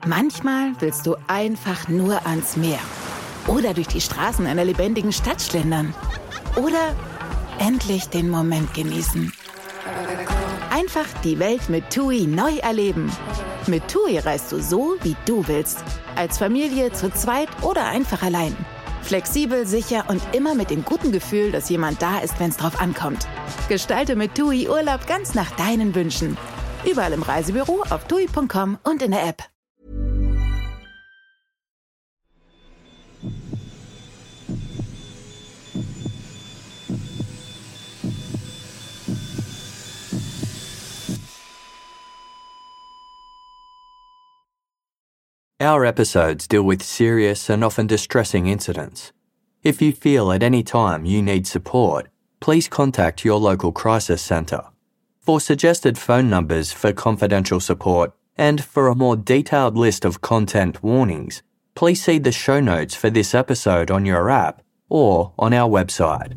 Manchmal willst du einfach nur ans Meer. Oder durch die Straßen einer lebendigen Stadt schlendern. Oder endlich den Moment genießen. Einfach die Welt mit TUI neu erleben. Mit TUI reist du so, wie du willst. Als Familie, zu zweit oder einfach allein. Flexibel, sicher und immer mit dem guten Gefühl, dass jemand da ist, wenn es drauf ankommt. Gestalte mit TUI Urlaub ganz nach deinen Wünschen. Überall im Reisebüro, auf TUI.com und in der App. Our episodes deal with serious and often distressing incidents. If you feel at any time you need support, please contact your local crisis centre. For suggested phone numbers for confidential support and for a more detailed list of content warnings, please see the show notes for this episode on your app or on our website.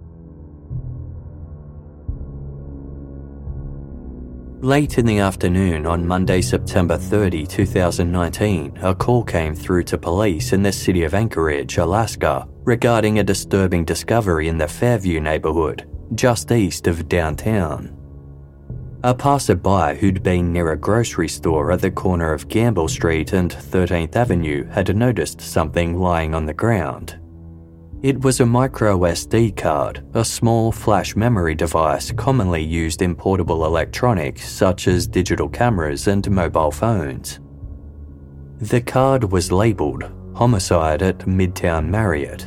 Late in the afternoon on Monday, September 30, 2019, a call came through to police in the city of Anchorage, Alaska, regarding a disturbing discovery in the Fairview neighbourhood, just east of downtown. A passerby who'd been near a grocery store at the corner of Gamble Street and 13th Avenue had noticed something lying on the ground. It was a micro SD card, a small flash memory device commonly used in portable electronics such as digital cameras and mobile phones. The card was labelled Homicide at Midtown Marriott.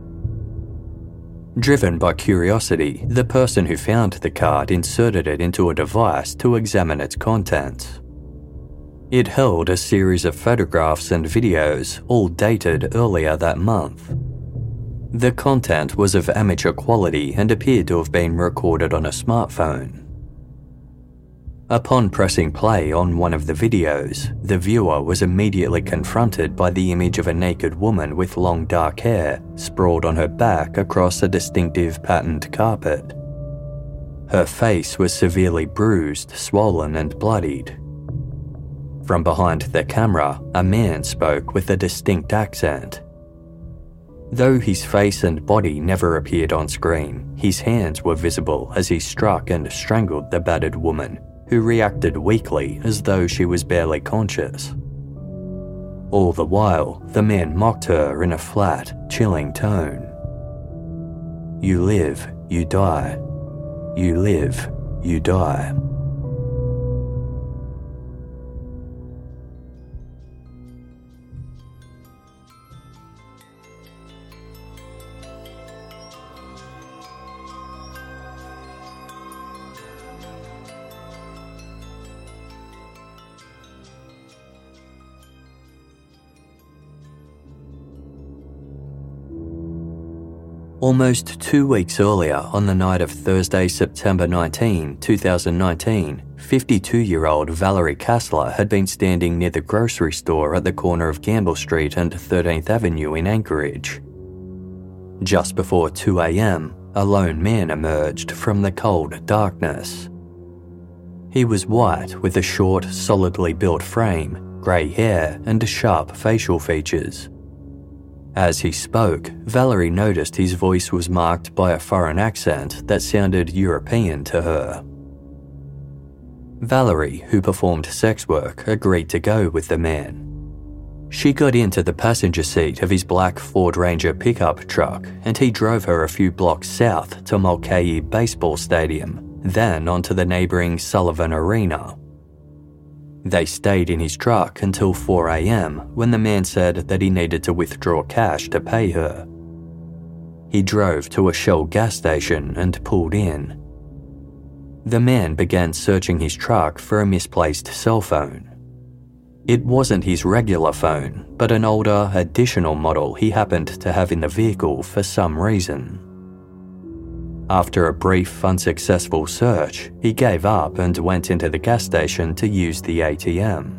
Driven by curiosity, the person who found the card inserted it into a device to examine its contents. It held a series of photographs and videos, all dated earlier that month. The content was of amateur quality and appeared to have been recorded on a smartphone. Upon pressing play on one of the videos, the viewer was immediately confronted by the image of a naked woman with long dark hair sprawled on her back across a distinctive patterned carpet. Her face was severely bruised, swollen and bloodied. From behind the camera, a man spoke with a distinct accent. Though his face and body never appeared on screen, his hands were visible as he struck and strangled the battered woman, who reacted weakly as though she was barely conscious. All the while, the man mocked her in a flat, chilling tone. "You live, you die. You live, you die." Almost 2 weeks earlier, on the night of Thursday, September 19, 2019, 52-year-old Valerie Kassler had been standing near the grocery store at the corner of Gamble Street and 13th Avenue in Anchorage. Just before 2 a.m, a lone man emerged from the cold darkness. He was white with a short, solidly built frame, grey hair and sharp facial features. As he spoke, Valerie noticed his voice was marked by a foreign accent that sounded European to her. Valerie, who performed sex work, agreed to go with the man. She got into the passenger seat of his black Ford Ranger pickup truck and he drove her a few blocks south to Mulcahy Baseball Stadium, then onto the neighbouring Sullivan Arena. They stayed in his truck until 4 a.m. when the man said that he needed to withdraw cash to pay her. He drove to a Shell gas station and pulled in. The man began searching his truck for a misplaced cell phone. It wasn't his regular phone, but an older, additional model he happened to have in the vehicle for some reason. After a brief, unsuccessful search, he gave up and went into the gas station to use the ATM.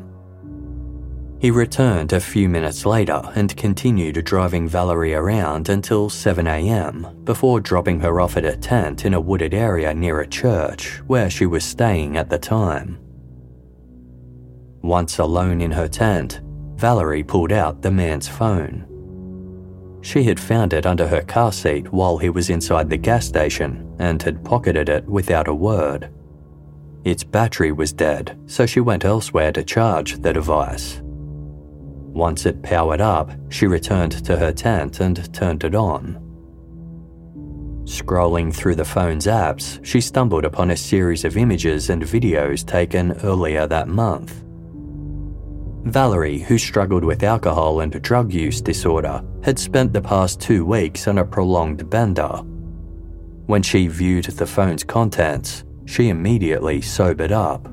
He returned a few minutes later and continued driving Valerie around until 7 a.m. before dropping her off at a tent in a wooded area near a church where she was staying at the time. Once alone in her tent, Valerie pulled out the man's phone. She had found it under her car seat while he was inside the gas station and had pocketed it without a word. Its battery was dead, so she went elsewhere to charge the device. Once it powered up, she returned to her tent and turned it on. Scrolling through the phone's apps, she stumbled upon a series of images and videos taken earlier that month. Valerie, who struggled with alcohol and drug use disorder, had spent the past 2 weeks on a prolonged bender. When she viewed the phone's contents, she immediately sobered up.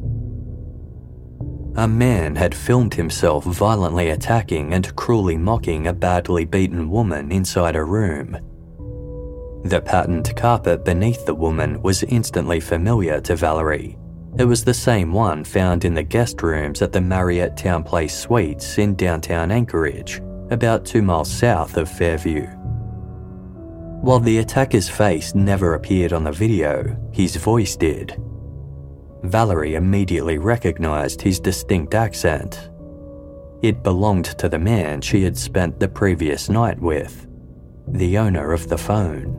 A man had filmed himself violently attacking and cruelly mocking a badly beaten woman inside a room. The patterned carpet beneath the woman was instantly familiar to Valerie. It was the same one found in the guest rooms at the Marriott TownePlace Suites in downtown Anchorage, about 2 miles south of Fairview. While the attacker's face never appeared on the video, his voice did. Valerie immediately recognized his distinct accent. It belonged to the man she had spent the previous night with, the owner of the phone.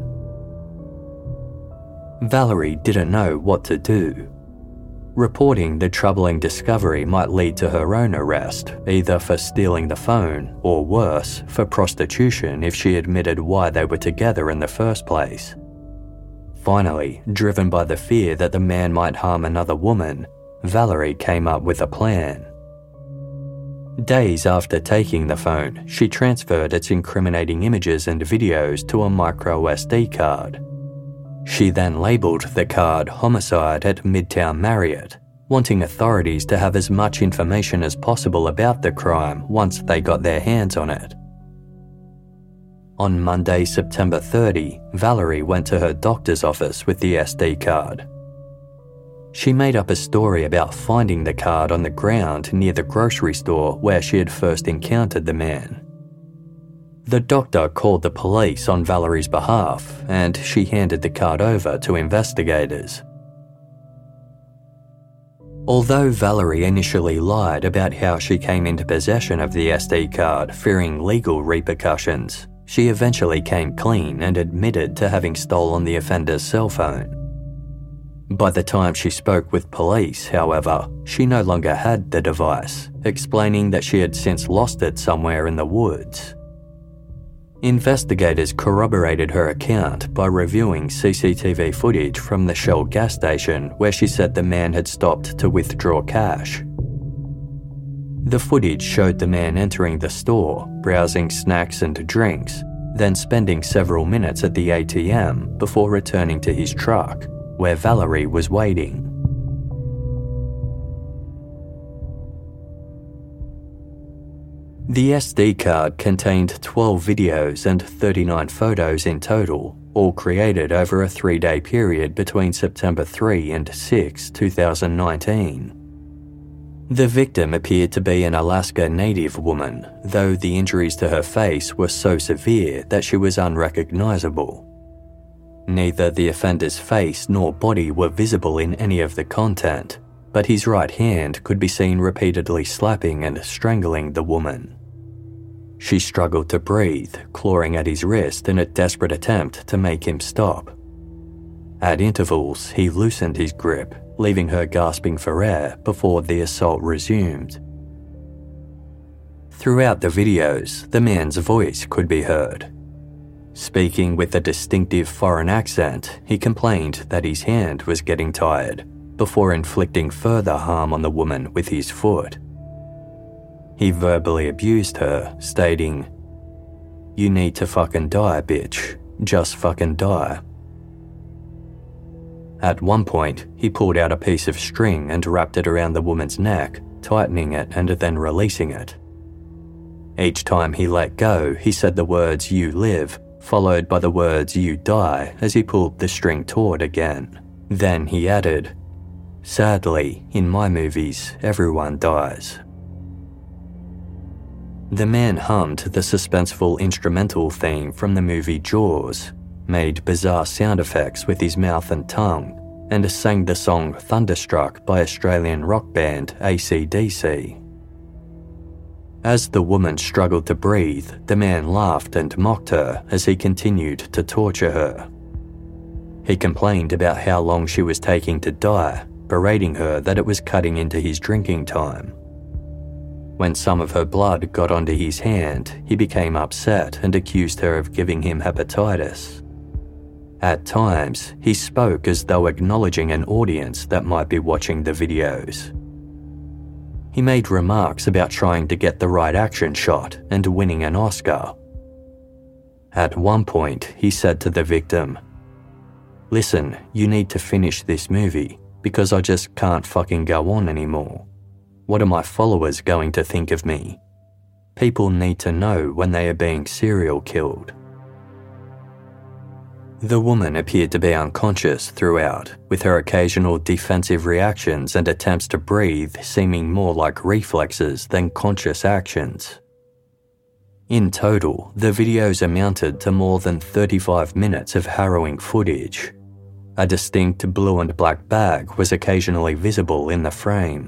Valerie didn't know what to do. Reporting the troubling discovery might lead to her own arrest, either for stealing the phone or worse, for prostitution if she admitted why they were together in the first place. Finally, driven by the fear that the man might harm another woman, Valerie came up with a plan. Days after taking the phone, she transferred its incriminating images and videos to a micro SD card. She then labelled the card Homicide at Midtown Marriott, wanting authorities to have as much information as possible about the crime once they got their hands on it. On Monday, September 30, Valerie went to her doctor's office with the SD card. She made up a story about finding the card on the ground near the grocery store where she had first encountered the man. The doctor called the police on Valerie's behalf, and she handed the card over to investigators. Although Valerie initially lied about how she came into possession of the SD card, fearing legal repercussions, she eventually came clean and admitted to having stolen the offender's cell phone. By the time she spoke with police, however, she no longer had the device, explaining that she had since lost it somewhere in the woods. Investigators corroborated her account by reviewing CCTV footage from the Shell gas station where she said the man had stopped to withdraw cash. The footage showed the man entering the store, browsing snacks and drinks, then spending several minutes at the ATM before returning to his truck, where Valerie was waiting. The SD card contained 12 videos and 39 photos in total, all created over a 3-day period between September 3 and 6, 2019. The victim appeared to be an Alaska Native woman, though the injuries to her face were so severe that she was unrecognizable. Neither the offender's face nor body were visible in any of the content, but his right hand could be seen repeatedly slapping and strangling the woman. She struggled to breathe, clawing at his wrist in a desperate attempt to make him stop. At intervals, he loosened his grip, leaving her gasping for air before the assault resumed. Throughout the videos, the man's voice could be heard. Speaking with a distinctive foreign accent, he complained that his hand was getting tired, before inflicting further harm on the woman with his foot. He verbally abused her, stating, "You need to fucking die, bitch. Just fucking die." At one point, he pulled out a piece of string and wrapped it around the woman's neck, tightening it and then releasing it. Each time he let go, he said the words "you live," followed by the words "you die" as he pulled the string taut again. Then he added, "Sadly, in my movies, everyone dies." The man hummed the suspenseful instrumental theme from the movie Jaws, made bizarre sound effects with his mouth and tongue, and sang the song Thunderstruck by Australian rock band AC/DC. As the woman struggled to breathe, the man laughed and mocked her as he continued to torture her. He complained about how long she was taking to die, berating her that it was cutting into his drinking time. When some of her blood got onto his hand, he became upset and accused her of giving him hepatitis. At times, he spoke as though acknowledging an audience that might be watching the videos. He made remarks about trying to get the right action shot and winning an Oscar. At one point, he said to the victim, "Listen, you need to finish this movie because I just can't fucking go on anymore. What are my followers going to think of me? People need to know when they are being serial killed." The woman appeared to be unconscious throughout, with her occasional defensive reactions and attempts to breathe seeming more like reflexes than conscious actions. In total, the videos amounted to more than 35 minutes of harrowing footage. A distinct blue and black bag was occasionally visible in the frame.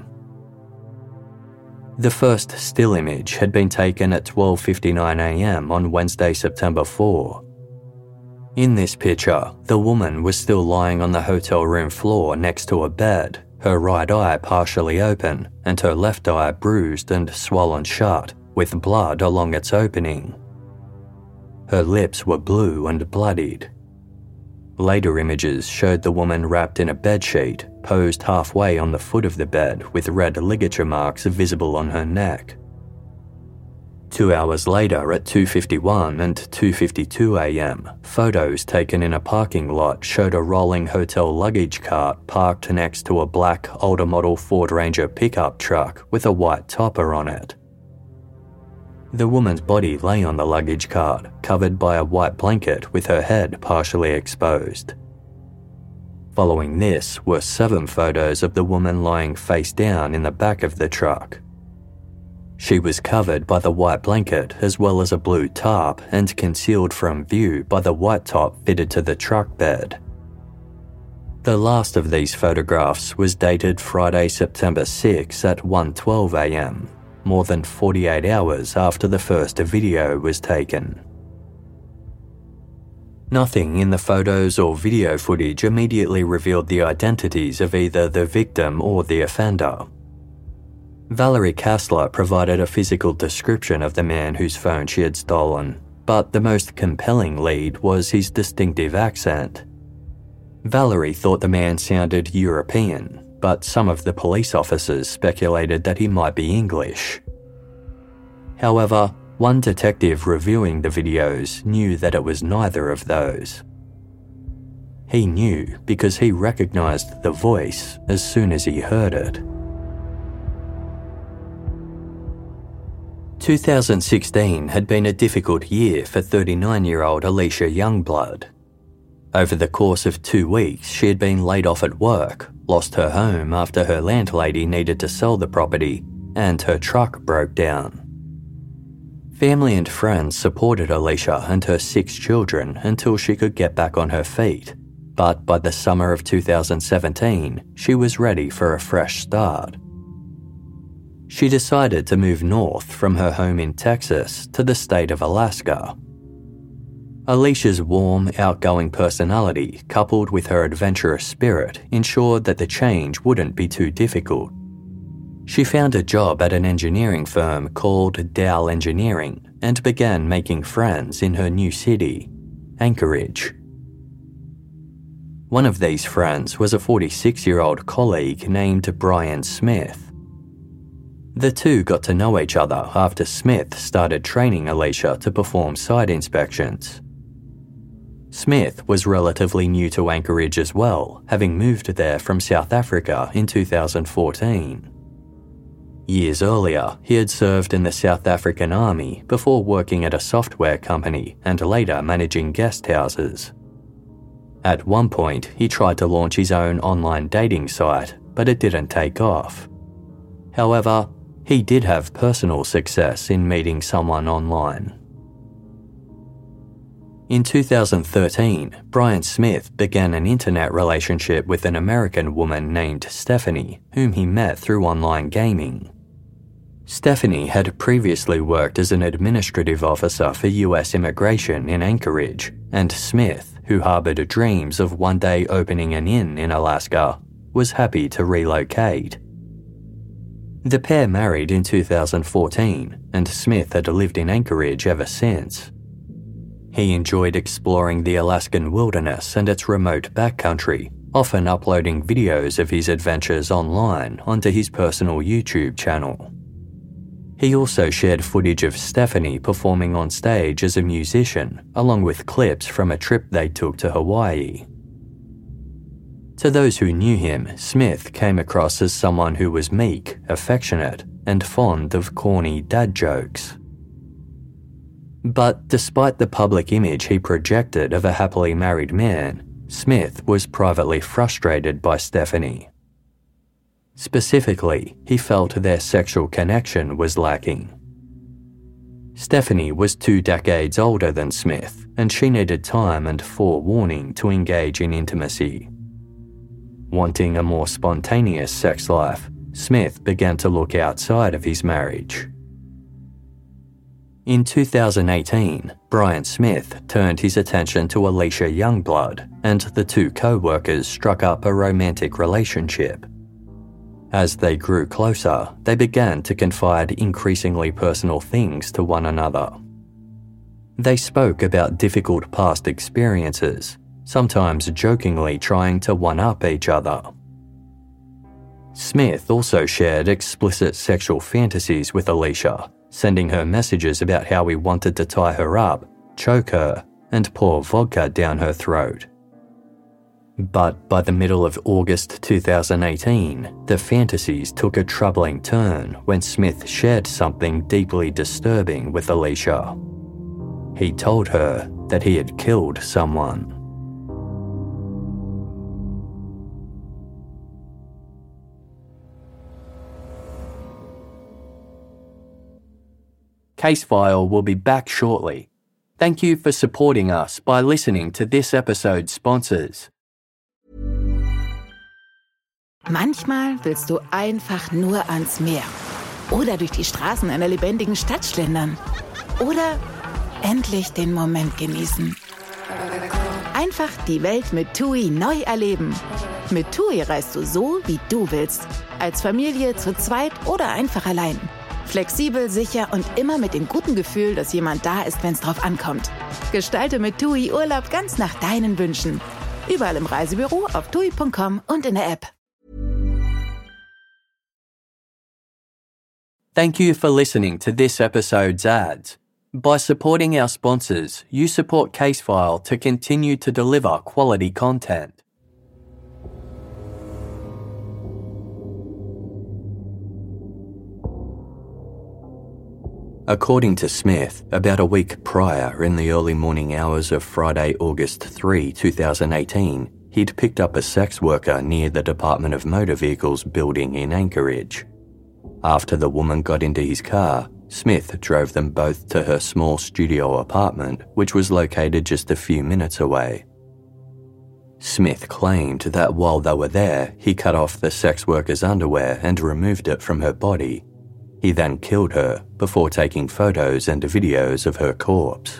The first still image had been taken at 12:59 a.m. on Wednesday, September 4. In this picture, the woman was still lying on the hotel room floor next to a bed, her right eye partially open and her left eye bruised and swollen shut, with blood along its opening. Her lips were blue and bloodied. Later images showed the woman wrapped in a bedsheet, posed halfway on the foot of the bed with red ligature marks visible on her neck. 2 hours later at 2:51 and 2:52 a.m, photos taken in a parking lot showed a rolling hotel luggage cart parked next to a black older model Ford Ranger pickup truck with a white topper on it. The woman's body lay on the luggage cart, covered by a white blanket with her head partially exposed. Following this were 7 photos of the woman lying face down in the back of the truck. She was covered by the white blanket as well as a blue tarp and concealed from view by the white top fitted to the truck bed. The last of these photographs was dated Friday, September 6 at 1:12 a.m, more than 48 hours after the first video was taken. Nothing in the photos or video footage immediately revealed the identities of either the victim or the offender. Valerie Kassler provided a physical description of the man whose phone she had stolen, but the most compelling lead was his distinctive accent. Valerie thought the man sounded European, but some of the police officers speculated that he might be English. However, one detective reviewing the videos knew that it was neither of those. He knew because he recognized the voice as soon as he heard it. 2016 had been a difficult year for 39-year-old Alicia Youngblood. Over the course of 2 weeks, she had been laid off at work, lost her home after her landlady needed to sell the property, and her truck broke down. Family and friends supported Alicia and her 6 children until she could get back on her feet, but by the summer of 2017, she was ready for a fresh start. She decided to move north from her home in Texas to the state of Alaska. Alicia's warm, outgoing personality, coupled with her adventurous spirit, ensured that the change wouldn't be too difficult. She found a job at an engineering firm called Dow Engineering and began making friends in her new city, Anchorage. One of these friends was a 46-year-old colleague named Brian Smith. The two got to know each other after Smith started training Alicia to perform site inspections. Smith was relatively new to Anchorage as well, having moved there from South Africa in 2014. Years earlier, he had served in the South African Army before working at a software company and later managing guest houses. At one point, he tried to launch his own online dating site, but it didn't take off. However, he did have personal success in meeting someone online. In 2013, Brian Smith began an internet relationship with an American woman named Stephanie, whom he met through online gaming. Stephanie had previously worked as an administrative officer for US immigration in Anchorage, and Smith, who harbored dreams of one day opening an inn in Alaska, was happy to relocate. The pair married in 2014, and Smith had lived in Anchorage ever since. He enjoyed exploring the Alaskan wilderness and its remote backcountry, often uploading videos of his adventures online onto his personal YouTube channel. He also shared footage of Stephanie performing on stage as a musician, along with clips from a trip they took to Hawaii. To those who knew him, Smith came across as someone who was meek, affectionate, and fond of corny dad jokes. But despite the public image he projected of a happily married man, Smith was privately frustrated by Stephanie. Specifically, he felt their sexual connection was lacking. Stephanie was 2 decades older than Smith, and she needed time and forewarning to engage in intimacy. Wanting a more spontaneous sex life, Smith began to look outside of his marriage. In 2018, Brian Smith turned his attention to Alicia Youngblood, and the two co-workers struck up a romantic relationship. As they grew closer, they began to confide increasingly personal things to one another. They spoke about difficult past experiences, sometimes jokingly trying to one-up each other. Smith also shared explicit sexual fantasies with Alicia, sending her messages about how he wanted to tie her up, choke her, and pour vodka down her throat. But by the middle of August 2018, the fantasies took a troubling turn when Smith shared something deeply disturbing with Alicia. He told her that he had killed someone. Casefile will be back shortly. Thank you for supporting us by listening to this episode's sponsors. Manchmal willst du einfach nur ans Meer. Oder durch die Straßen einer lebendigen Stadt schlendern. Oder endlich den Moment genießen. Einfach die Welt mit TUI neu erleben. Mit TUI reist du so, wie du willst. Als Familie, zu zweit oder einfach allein. Flexibel, sicher und immer mit dem guten Gefühl, dass jemand da ist, wenn es drauf ankommt. Gestalte mit TUI Urlaub ganz nach deinen Wünschen. Überall im Reisebüro, auf TUI.com und in der App. Thank you for listening to this episode's ads. By supporting our sponsors, you support Casefile to continue to deliver quality content. According to Smith, about a week prior, in the early morning hours of Friday, August 3, 2018, he'd picked up a sex worker near the Department of Motor Vehicles building in Anchorage. After the woman got into his car, Smith drove them both to her small studio apartment, which was located just a few minutes away. Smith claimed that while they were there, he cut off the sex worker's underwear and removed it from her body. He then killed her before taking photos and videos of her corpse.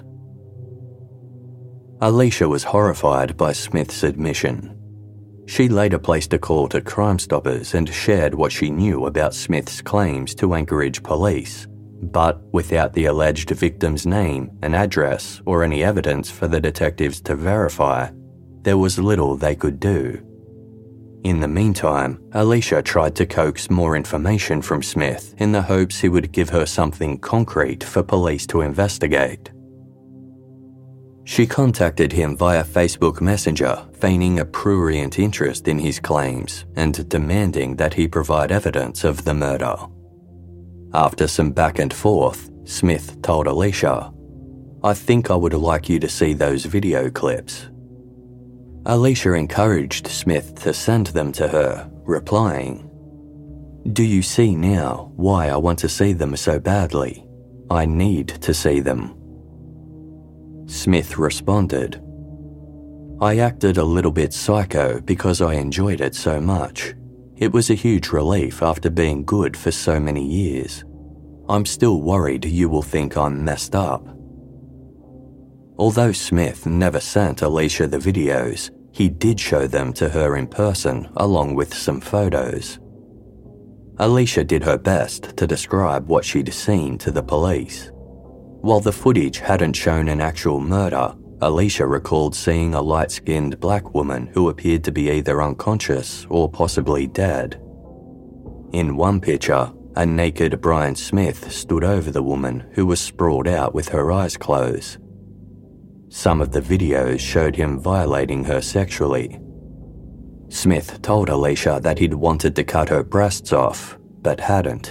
Alicia was horrified by Smith's admission. She later placed a call to Crime Stoppers and shared what she knew about Smith's claims to Anchorage police, but without the alleged victim's name, an address, or any evidence for the detectives to verify, there was little they could do. In the meantime, Alicia tried to coax more information from Smith in the hopes he would give her something concrete for police to investigate. She contacted him via Facebook Messenger, feigning a prurient interest in his claims and demanding that he provide evidence of the murder. After some back and forth, Smith told Alicia, "I think I would like you to see those video clips." Alicia encouraged Smith to send them to her, replying, "Do you see now why I want to see them so badly? I need to see them." Smith responded, "I acted a little bit psycho because I enjoyed it so much. It was a huge relief after being good for so many years. I'm still worried you will think I'm messed up." Although Smith never sent Alicia the videos, he did show them to her in person along with some photos. Alicia did her best to describe what she'd seen to the police. While the footage hadn't shown an actual murder, Alicia recalled seeing a light-skinned black woman who appeared to be either unconscious or possibly dead. In one picture, a naked Brian Smith stood over the woman who was sprawled out with her eyes closed. Some of the videos showed him violating her sexually. Smith told Alicia that he'd wanted to cut her breasts off, but hadn't.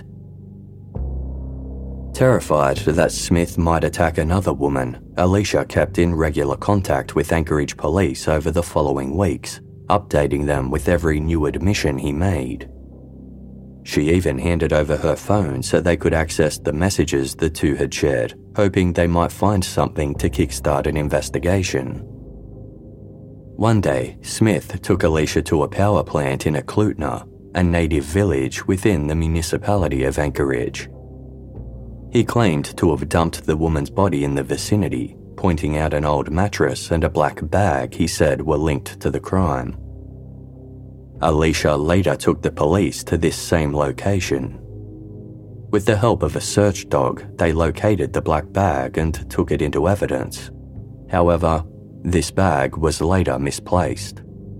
Terrified that Smith might attack another woman, Alicia kept in regular contact with Anchorage police over the following weeks, updating them with every new admission he made. She even handed over her phone so they could access the messages the two had shared, hoping they might find something to kickstart an investigation. One day, Smith took Alicia to a power plant in Eklutna, a native village within the municipality of Anchorage. He claimed to have dumped the woman's body in the vicinity, pointing out an old mattress and a black bag he said were linked to the crime. Alicia later took the police to this same location. With the help of a search dog, they located the black bag and took it into evidence. However, this bag was later misplaced.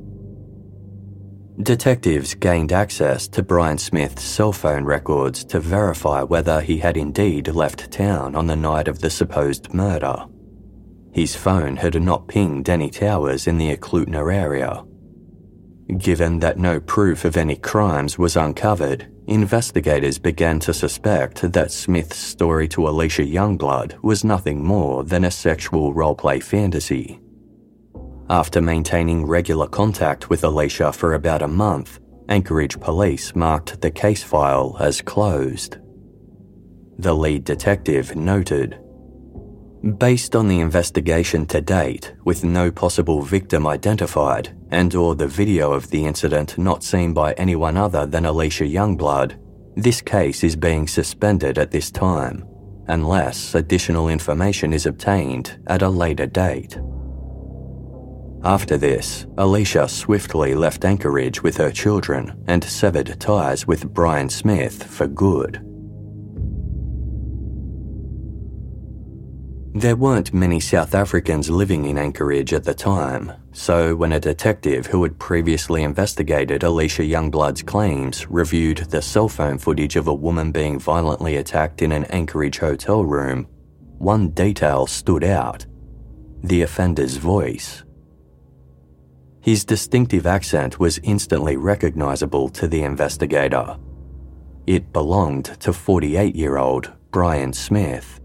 Detectives gained access to Brian Smith's cell phone records to verify whether he had indeed left town on the night of the supposed murder. His phone had not pinged any towers in the Eklutna area. Given that no proof of any crimes was uncovered, investigators began to suspect that Smith's story to Alicia Youngblood was nothing more than a sexual roleplay fantasy. After maintaining regular contact with Alicia for about a month, Anchorage police marked the case file as closed. The lead detective noted, "Based on the investigation to date, with no possible victim identified and/or the video of the incident not seen by anyone other than Alicia Youngblood, this case is being suspended at this time, unless additional information is obtained at a later date." After this, Alicia swiftly left Anchorage with her children and severed ties with Brian Smith for good. There weren't many South Africans living in Anchorage at the time, so when a detective who had previously investigated Alicia Youngblood's claims reviewed the cell phone footage of a woman being violently attacked in an Anchorage hotel room, one detail stood out: the offender's voice. His distinctive accent was instantly recognizable to the investigator. It belonged to 48-year-old Brian Smith.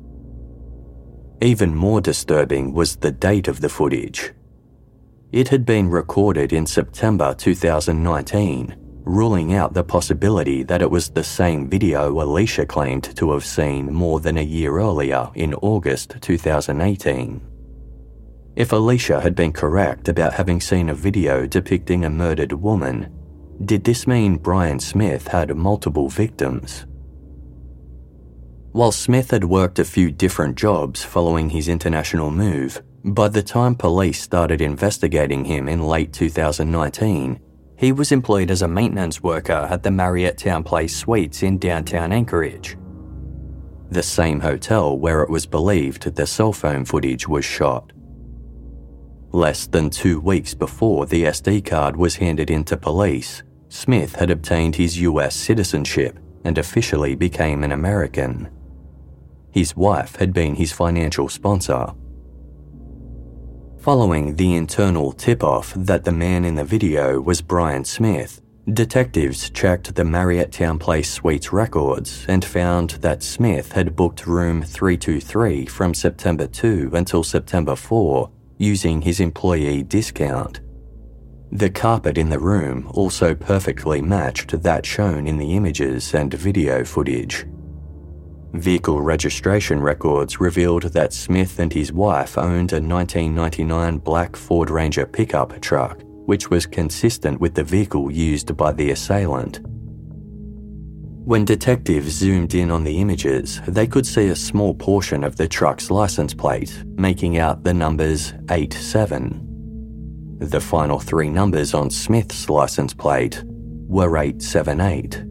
Even more disturbing was the date of the footage. It had been recorded in September 2019, ruling out the possibility that it was the same video Alicia claimed to have seen more than a year earlier in August 2018. If Alicia had been correct about having seen a video depicting a murdered woman, did this mean Brian Smith had multiple victims? While Smith had worked a few different jobs following his international move, by the time police started investigating him in late 2019, he was employed as a maintenance worker at the Marriott Town Place Suites in downtown Anchorage, the same hotel where it was believed the cell phone footage was shot. Less than 2 weeks before the SD card was handed in to police, Smith had obtained his US citizenship and officially became an American. His wife had been his financial sponsor. Following the internal tip-off that the man in the video was Brian Smith, detectives checked the Marriott Town Place Suites records and found that Smith had booked room 323 from September 2 until September 4 using his employee discount. The carpet in the room also perfectly matched that shown in the images and video footage. Vehicle registration records revealed that Smith and his wife owned a 1999 black Ford Ranger pickup truck, which was consistent with the vehicle used by the assailant. When detectives zoomed in on the images, they could see a small portion of the truck's license plate, making out the numbers 87. The final three numbers on Smith's license plate were 878.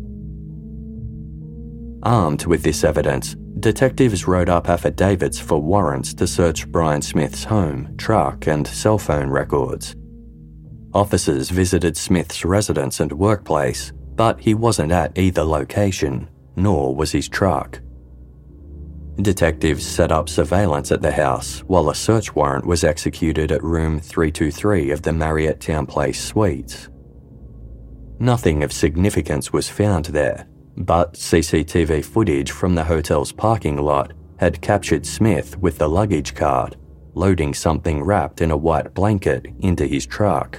Armed with this evidence, detectives wrote up affidavits for warrants to search Brian Smith's home, truck, and cell phone records. Officers visited Smith's residence and workplace, but he wasn't at either location, nor was his truck. Detectives set up surveillance at the house while a search warrant was executed at room 323 of the Marriott TownePlace Suites. Nothing of significance was found there, but CCTV footage from the hotel's parking lot had captured Smith with the luggage cart, loading something wrapped in a white blanket into his truck.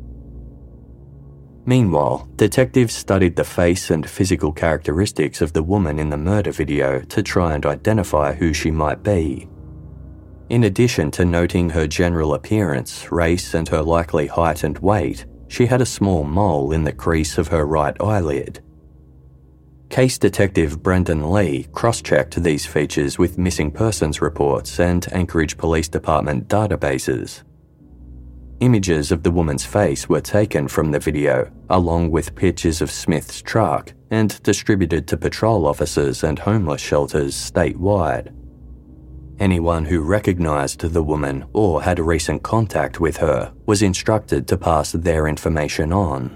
Meanwhile, detectives studied the face and physical characteristics of the woman in the murder video to try and identify who she might be. In addition to noting her general appearance, race, and her likely height and weight, she had a small mole in the crease of her right eyelid. Case Detective Brendan Lee cross-checked these features with missing persons reports and Anchorage Police Department databases. Images of the woman's face were taken from the video, along with pictures of Smith's truck, and distributed to patrol officers and homeless shelters statewide. Anyone who recognised the woman or had recent contact with her was instructed to pass their information on.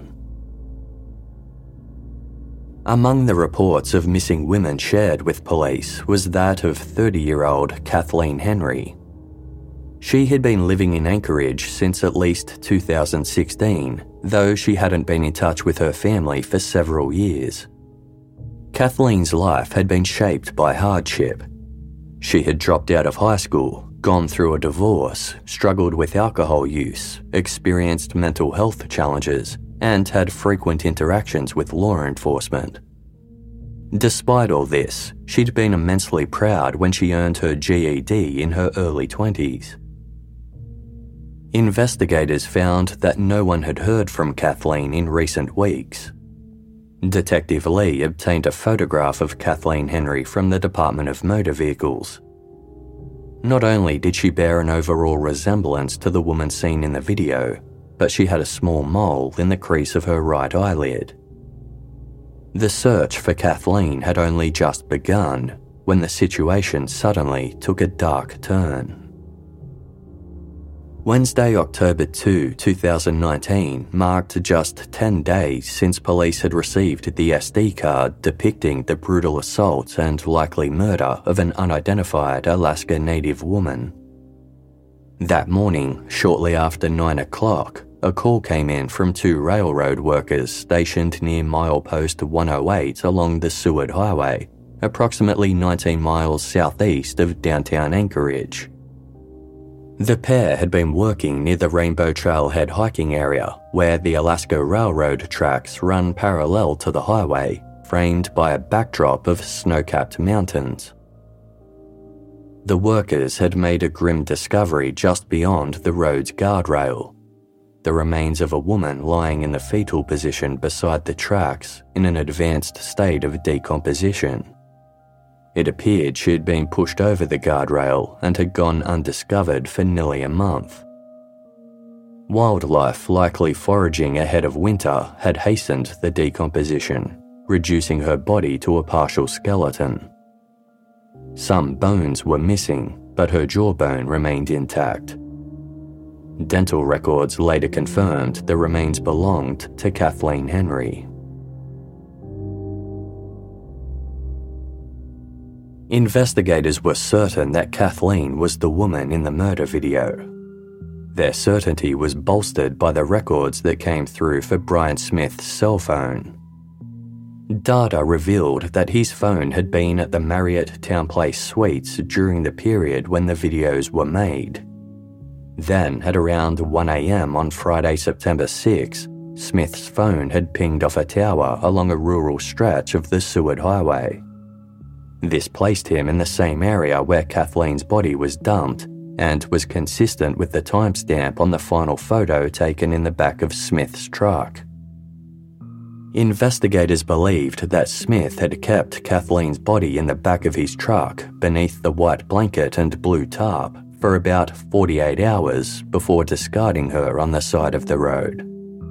Among the reports of missing women shared with police was that of 30-year-old Kathleen Henry. She had been living in Anchorage since at least 2016, though she hadn't been in touch with her family for several years. Kathleen's life had been shaped by hardship. She had dropped out of high school, gone through a divorce, struggled with alcohol use, experienced mental health challenges, and had frequent interactions with law enforcement. Despite all this, she'd been immensely proud when she earned her GED in her early 20s. Investigators found that no one had heard from Kathleen in recent weeks. Detective Lee obtained a photograph of Kathleen Henry from the Department of Motor Vehicles. Not only did she bear an overall resemblance to the woman seen in the video, but she had a small mole in the crease of her right eyelid. The search for Kathleen had only just begun when the situation suddenly took a dark turn. Wednesday, October 2, 2019 marked just 10 days since police had received the SD card depicting the brutal assault and likely murder of an unidentified Alaska Native woman. That morning, shortly after 9 o'clock, a call came in from two railroad workers stationed near milepost 108 along the Seward Highway, approximately 19 miles southeast of downtown Anchorage. The pair had been working near the Rainbow Trailhead hiking area, where the Alaska Railroad tracks run parallel to the highway, framed by a backdrop of snow-capped mountains. The workers had made a grim discovery just beyond the road's guardrail: the remains of a woman lying in the fetal position beside the tracks in an advanced state of decomposition. It appeared she had been pushed over the guardrail and had gone undiscovered for nearly a month. Wildlife likely foraging ahead of winter had hastened the decomposition, reducing her body to a partial skeleton. Some bones were missing, but her jawbone remained intact. Dental records later confirmed the remains belonged to Kathleen Henry. Investigators were certain that Kathleen was the woman in the murder video. Their certainty was bolstered by the records that came through for Brian Smith's cell phone. Data revealed that his phone had been at the Marriott TownePlace Suites during the period when the videos were made. Then, at around 1 a.m. on Friday, September 6, Smith's phone had pinged off a tower along a rural stretch of the Seward Highway. This placed him in the same area where Kathleen's body was dumped and was consistent with the timestamp on the final photo taken in the back of Smith's truck. Investigators believed that Smith had kept Kathleen's body in the back of his truck beneath the white blanket and blue tarp for about 48 hours before discarding her on the side of the road.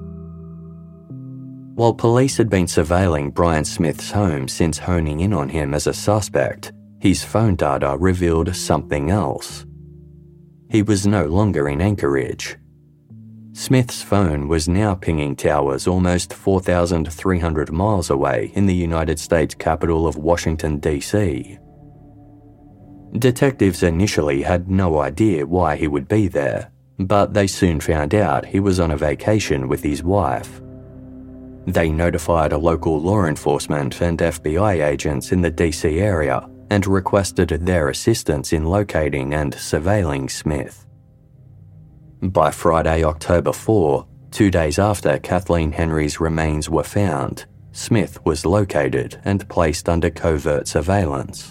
While police had been surveilling Brian Smith's home since honing in on him as a suspect, his phone data revealed something else. He was no longer in Anchorage. Smith's phone was now pinging towers almost 4,300 miles away in the United States capital of Washington, D.C. Detectives initially had no idea why he would be there, but they soon found out he was on a vacation with his wife. They notified a local law enforcement and FBI agents in the D.C. area and requested their assistance in locating and surveilling Smith. By Friday, October 4, 2 days after Kathleen Henry's remains were found, Smith was located and placed under covert surveillance.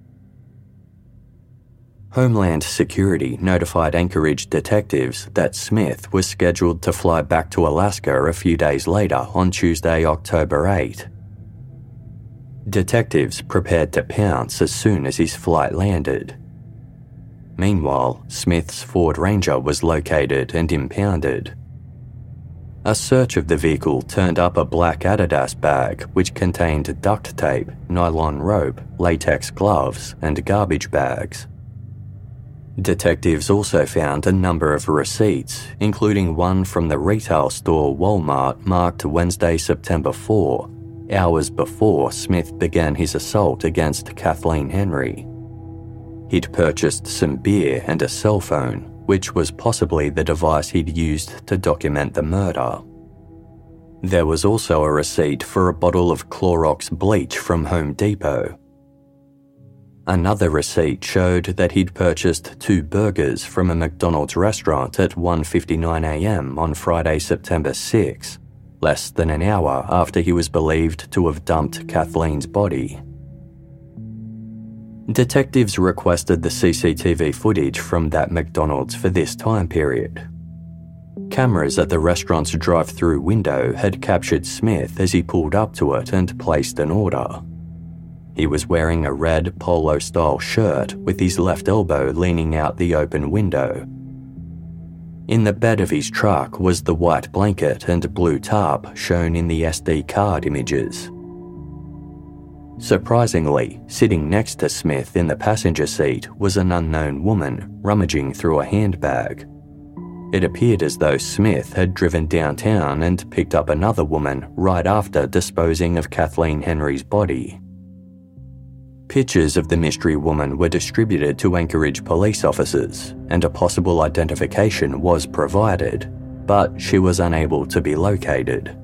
Homeland Security notified Anchorage detectives that Smith was scheduled to fly back to Alaska a few days later on Tuesday, October 8. Detectives prepared to pounce as soon as his flight landed. Meanwhile, Smith's Ford Ranger was located and impounded. A search of the vehicle turned up a black Adidas bag which contained duct tape, nylon rope, latex gloves, and garbage bags. Detectives also found a number of receipts, including one from the retail store Walmart marked Wednesday, September 4, hours before Smith began his assault against Kathleen Henry. He'd purchased some beer and a cell phone, which was possibly the device he'd used to document the murder. There was also a receipt for a bottle of Clorox bleach from Home Depot. Another receipt showed that he'd purchased 2 burgers from a McDonald's restaurant at 1:59 a.m. on Friday, September 6, less than an hour after he was believed to have dumped Kathleen's body. Detectives requested the CCTV footage from that McDonald's for this time period. Cameras at the restaurant's drive-through window had captured Smith as he pulled up to it and placed an order. He was wearing a red polo-style shirt with his left elbow leaning out the open window. In the bed of his truck was the white blanket and blue tarp shown in the SD card images. Surprisingly, sitting next to Smith in the passenger seat was an unknown woman rummaging through a handbag. It appeared as though Smith had driven downtown and picked up another woman right after disposing of Kathleen Henry's body. Pictures of the mystery woman were distributed to Anchorage police officers, and a possible identification was provided, but she was unable to be located.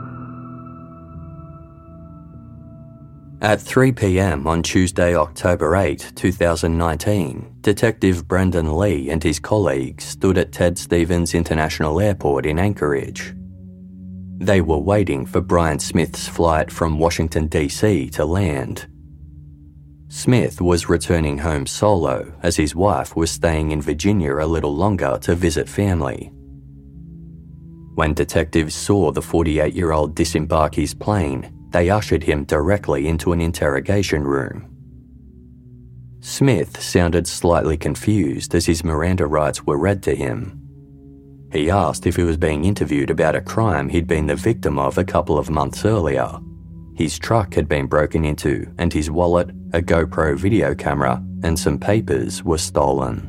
At 3 p.m. on Tuesday, October 8, 2019, Detective Brendan Lee and his colleagues stood at Ted Stevens International Airport in Anchorage. They were waiting for Brian Smith's flight from Washington, D.C. to land. Smith was returning home solo as his wife was staying in Virginia a little longer to visit family. When detectives saw the 48-year-old disembark his plane, they ushered him directly into an interrogation room. Smith sounded slightly confused as his Miranda rights were read to him. He asked if he was being interviewed about a crime he'd been the victim of a couple of months earlier. His truck had been broken into and his wallet, a GoPro video camera, and some papers were stolen.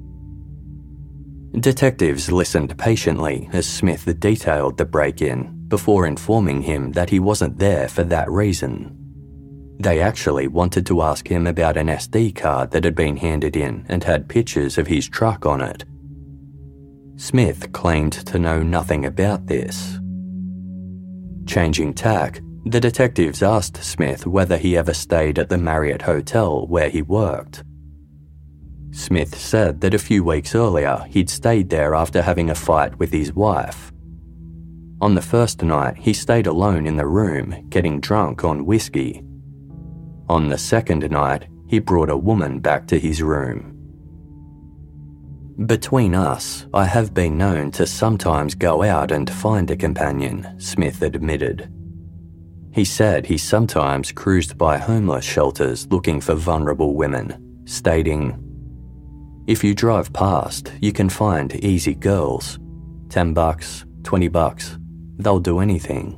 Detectives listened patiently as Smith detailed the break-in before informing him that he wasn't there for that reason. They actually wanted to ask him about an SD card that had been handed in and had pictures of his truck on it. Smith claimed to know nothing about this. Changing tack, the detectives asked Smith whether he ever stayed at the Marriott Hotel where he worked. Smith said that a few weeks earlier he'd stayed there after having a fight with his wife. On the first night, he stayed alone in the room, getting drunk on whiskey. On the second night, he brought a woman back to his room. "Between us, I have been known to sometimes go out and find a companion," Smith admitted. He said he sometimes cruised by homeless shelters looking for vulnerable women, stating, "If you drive past, you can find easy girls. $10, $20, they'll do anything."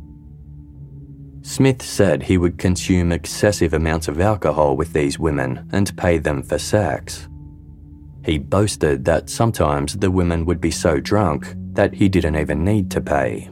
Smith said he would consume excessive amounts of alcohol with these women and pay them for sex. He boasted that sometimes the women would be so drunk that he didn't even need to pay.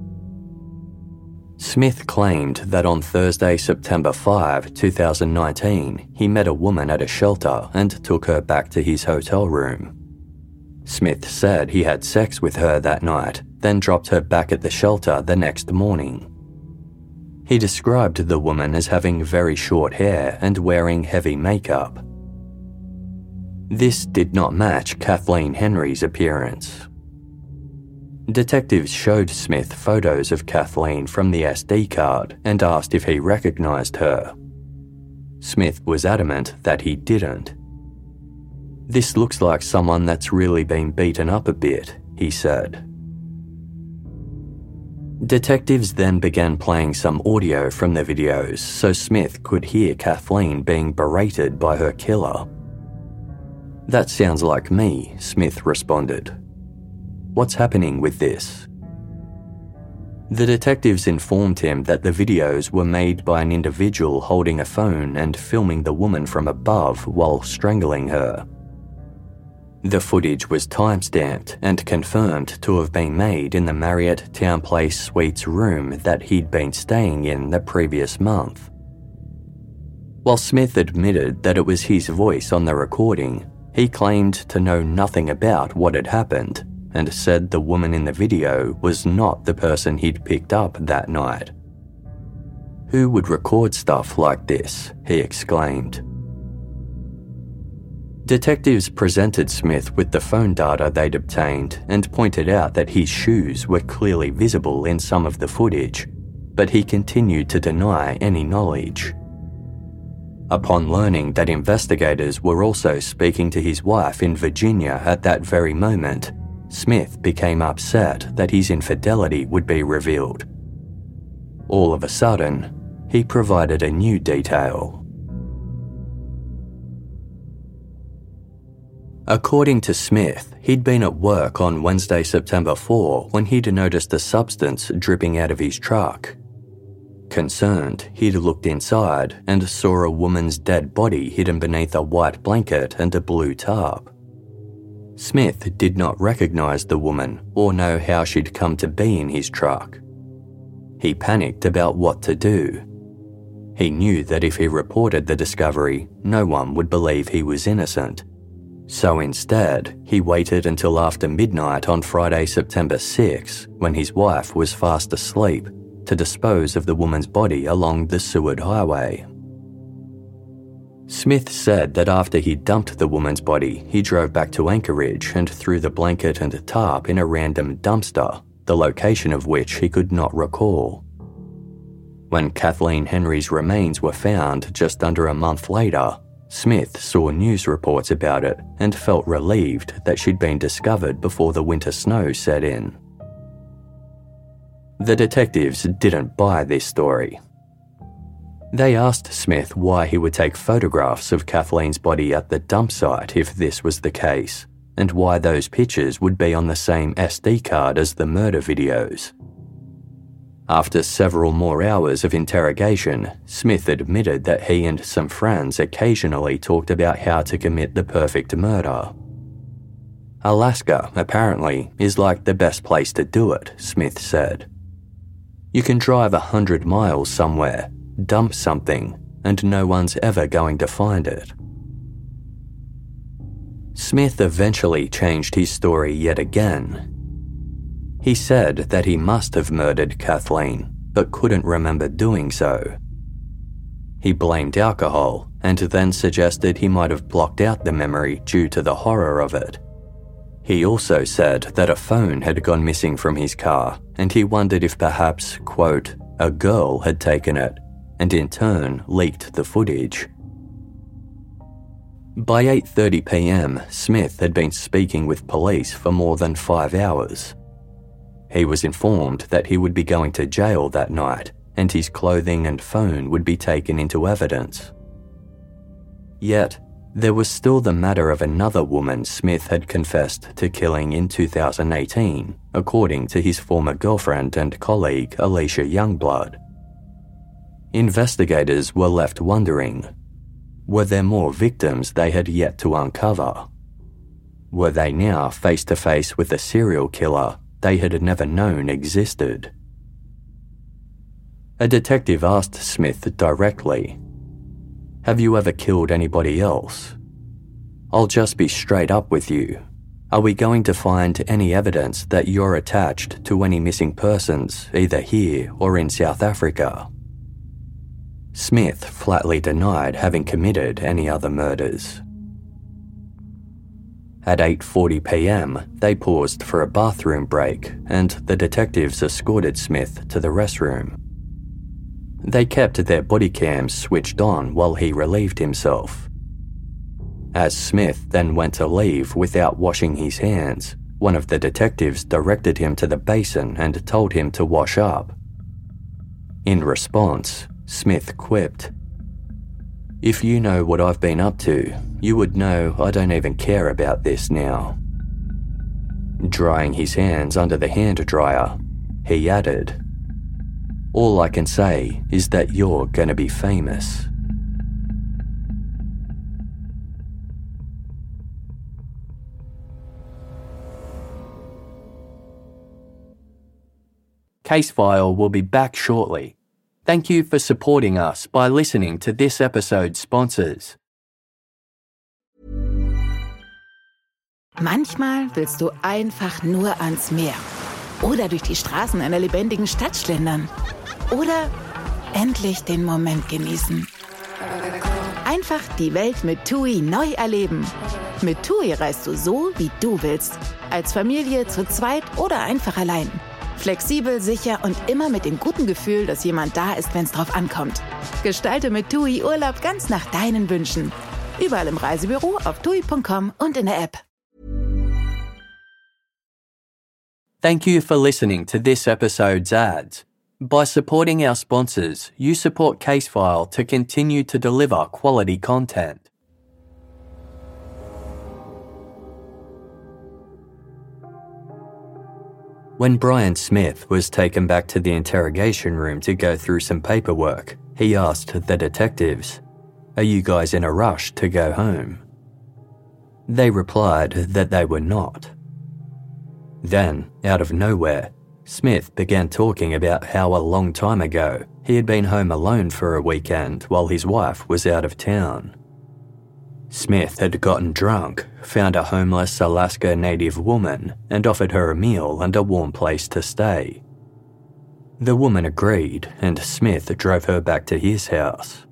Smith claimed that on Thursday, September 5, 2019, he met a woman at a shelter and took her back to his hotel room. Smith said he had sex with her that night, then dropped her back at the shelter the next morning. He described the woman as having very short hair and wearing heavy makeup. This did not match Kathleen Henry's appearance. Detectives showed Smith photos of Kathleen from the SD card and asked if he recognized her. Smith was adamant that he didn't. "This looks like someone that's really been beaten up a bit," he said. Detectives then began playing some audio from the videos so Smith could hear Kathleen being berated by her killer. "That sounds like me," Smith responded. "What's happening with this?" The detectives informed him that the videos were made by an individual holding a phone and filming the woman from above while strangling her. The footage was time-stamped and confirmed to have been made in the Marriott TownePlace Suites room that he'd been staying in the previous month. While Smith admitted that it was his voice on the recording, he claimed to know nothing about what had happened and said the woman in the video was not the person he'd picked up that night. "Who would record stuff like this?" he exclaimed. Detectives presented Smith with the phone data they'd obtained and pointed out that his shoes were clearly visible in some of the footage, but he continued to deny any knowledge. Upon learning that investigators were also speaking to his wife in Virginia at that very moment, Smith became upset that his infidelity would be revealed. All of a sudden, he provided a new detail. According to Smith, he'd been at work on Wednesday, September 4 when he'd noticed a substance dripping out of his truck. Concerned, he'd looked inside and saw a woman's dead body hidden beneath a white blanket and a blue tarp. Smith did not recognize the woman or know how she'd come to be in his truck. He panicked about what to do. He knew that if he reported the discovery, no one would believe he was innocent. So instead, he waited until after midnight on Friday, September 6, when his wife was fast asleep, to dispose of the woman's body along the Seward Highway. Smith said that after he dumped the woman's body, he drove back to Anchorage and threw the blanket and tarp in a random dumpster, the location of which he could not recall. When Kathleen Henry's remains were found just under a month later, Smith saw news reports about it and felt relieved that she'd been discovered before the winter snow set in. The detectives didn't buy this story. They asked Smith why he would take photographs of Kathleen's body at the dump site if this was the case, and why those pictures would be on the same SD card as the murder videos. After several more hours of interrogation, Smith admitted that he and some friends occasionally talked about how to commit the perfect murder. Alaska, apparently, is like the best place to do it, Smith said. You can drive 100 miles somewhere, dump something, and no one's ever going to find it. Smith eventually changed his story yet again. He said that he must have murdered Kathleen, but couldn't remember doing so. He blamed alcohol and then suggested he might have blocked out the memory due to the horror of it. He also said that a phone had gone missing from his car and he wondered if perhaps, quote, a girl had taken it, and in turn leaked the footage. By 8:30 p.m, Smith had been speaking with police for more than 5 hours. He was informed that he would be going to jail that night and his clothing and phone would be taken into evidence. Yet, there was still the matter of another woman Smith had confessed to killing in 2018, according to his former girlfriend and colleague Alicia Youngblood. Investigators were left wondering, were there more victims they had yet to uncover? Were they now face to face with a serial killer they had never known existed? A detective asked Smith directly, "Have you ever killed anybody else? I'll just be straight up with you. Are we going to find any evidence that you're attached to any missing persons, either here or in South Africa?" Smith flatly denied having committed any other murders. At 8:40 p.m, they paused for a bathroom break and the detectives escorted Smith to the restroom. They kept their body cams switched on while he relieved himself. As Smith then went to leave without washing his hands, one of the detectives directed him to the basin and told him to wash up. In response, Smith quipped, "If you know what I've been up to, you would know I don't even care about this now." Drying his hands under the hand dryer, he added, "All I can say is that you're gonna be famous." Casefile will be back shortly. Thank you for supporting us by listening to this episode's sponsors. Manchmal willst du einfach nur ans Meer. Oder durch die Straßen einer lebendigen Stadt schlendern. Oder endlich den Moment genießen. Einfach die Welt mit TUI neu erleben. Mit TUI reist du so, wie du willst. Als Familie, zu zweit oder einfach allein. Flexibel, sicher und immer mit dem guten Gefühl, dass jemand da ist, wenn es drauf ankommt. Gestalte mit TUI Urlaub ganz nach deinen Wünschen. Überall im Reisebüro, auf TUI.com und in der App. Thank you for listening to this episode's ads. By supporting our sponsors, you support Casefile to continue to deliver quality content. When Brian Smith was taken back to the interrogation room to go through some paperwork, he asked the detectives, "Are you guys in a rush to go home?" They replied that they were not. Then, out of nowhere, Smith began talking about how a long time ago he had been home alone for a weekend while his wife was out of town. Smith had gotten drunk, found a homeless Alaska Native woman, and offered her a meal and a warm place to stay. The woman agreed, and Smith drove her back to his house.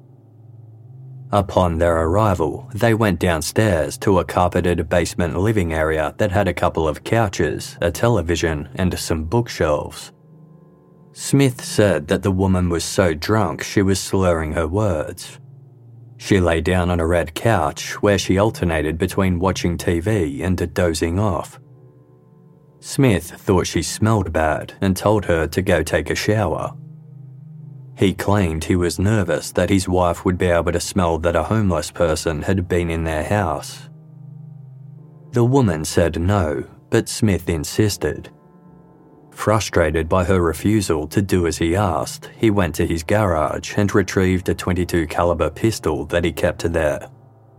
Upon their arrival, they went downstairs to a carpeted basement living area that had a couple of couches, a television, and some bookshelves. Smith said that the woman was so drunk she was slurring her words. She lay down on a red couch where she alternated between watching TV and dozing off. Smith thought she smelled bad and told her to go take a shower. He claimed he was nervous that his wife would be able to smell that a homeless person had been in their house. The woman said no, but Smith insisted. Frustrated by her refusal to do as he asked, he went to his garage and retrieved a .22 caliber pistol that he kept there.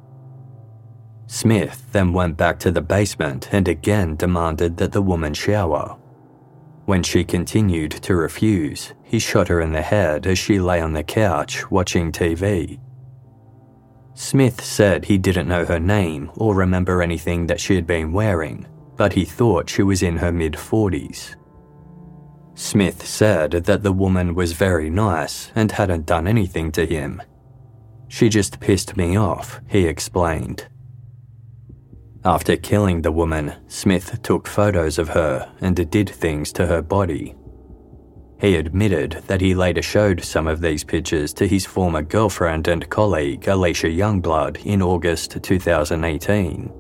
Smith then went back to the basement and again demanded that the woman shower. When she continued to refuse, he shot her in the head as she lay on the couch watching TV. Smith said he didn't know her name or remember anything that she had been wearing, but he thought she was in her mid-40s. Smith said that the woman was very nice and hadn't done anything to him. "She just pissed me off," he explained. After killing the woman, Smith took photos of her and did things to her body. He admitted that he later showed some of these pictures to his former girlfriend and colleague Alicia Youngblood in August 2018.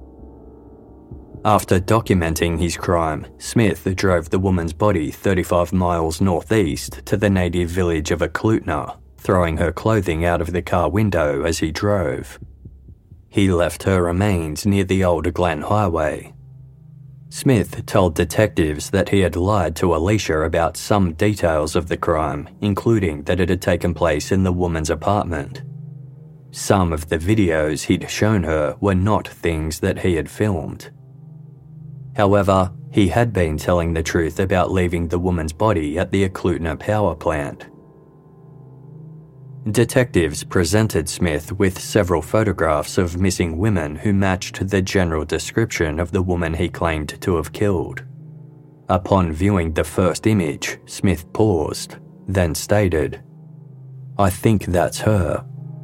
After documenting his crime, Smith drove the woman's body 35 miles northeast to the native village of Eklutna, throwing her clothing out of the car window as he drove. He left her remains near the Old Glen Highway. Smith told detectives that he had lied to Alicia about some details of the crime, including that it had taken place in the woman's apartment. Some of the videos he'd shown her were not things that he had filmed. However, he had been telling the truth about leaving the woman's body at the Eklutna power plant. Detectives presented Smith with several photographs of missing women who matched the general description of the woman he claimed to have killed. Upon viewing the first image, Smith paused, then stated, "I think that's her."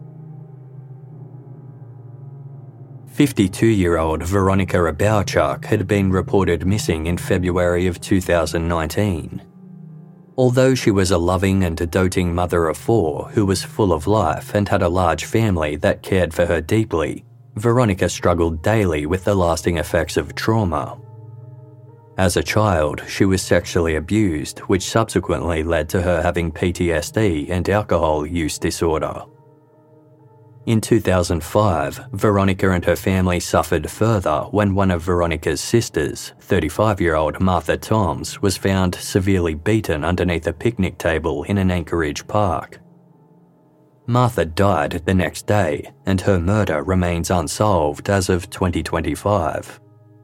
52-year-old Veronika Rabowchuk had been reported missing in February of 2019. Although she was a loving and doting mother of 4 who was full of life and had a large family that cared for her deeply, Veronika struggled daily with the lasting effects of trauma. As a child, she was sexually abused, which subsequently led to her having PTSD and alcohol use disorder. In 2005, Veronika and her family suffered further when one of Veronika's sisters, 35-year-old Martha Toms, was found severely beaten underneath a picnic table in an Anchorage park. Martha died the next day, and her murder remains unsolved as of 2025.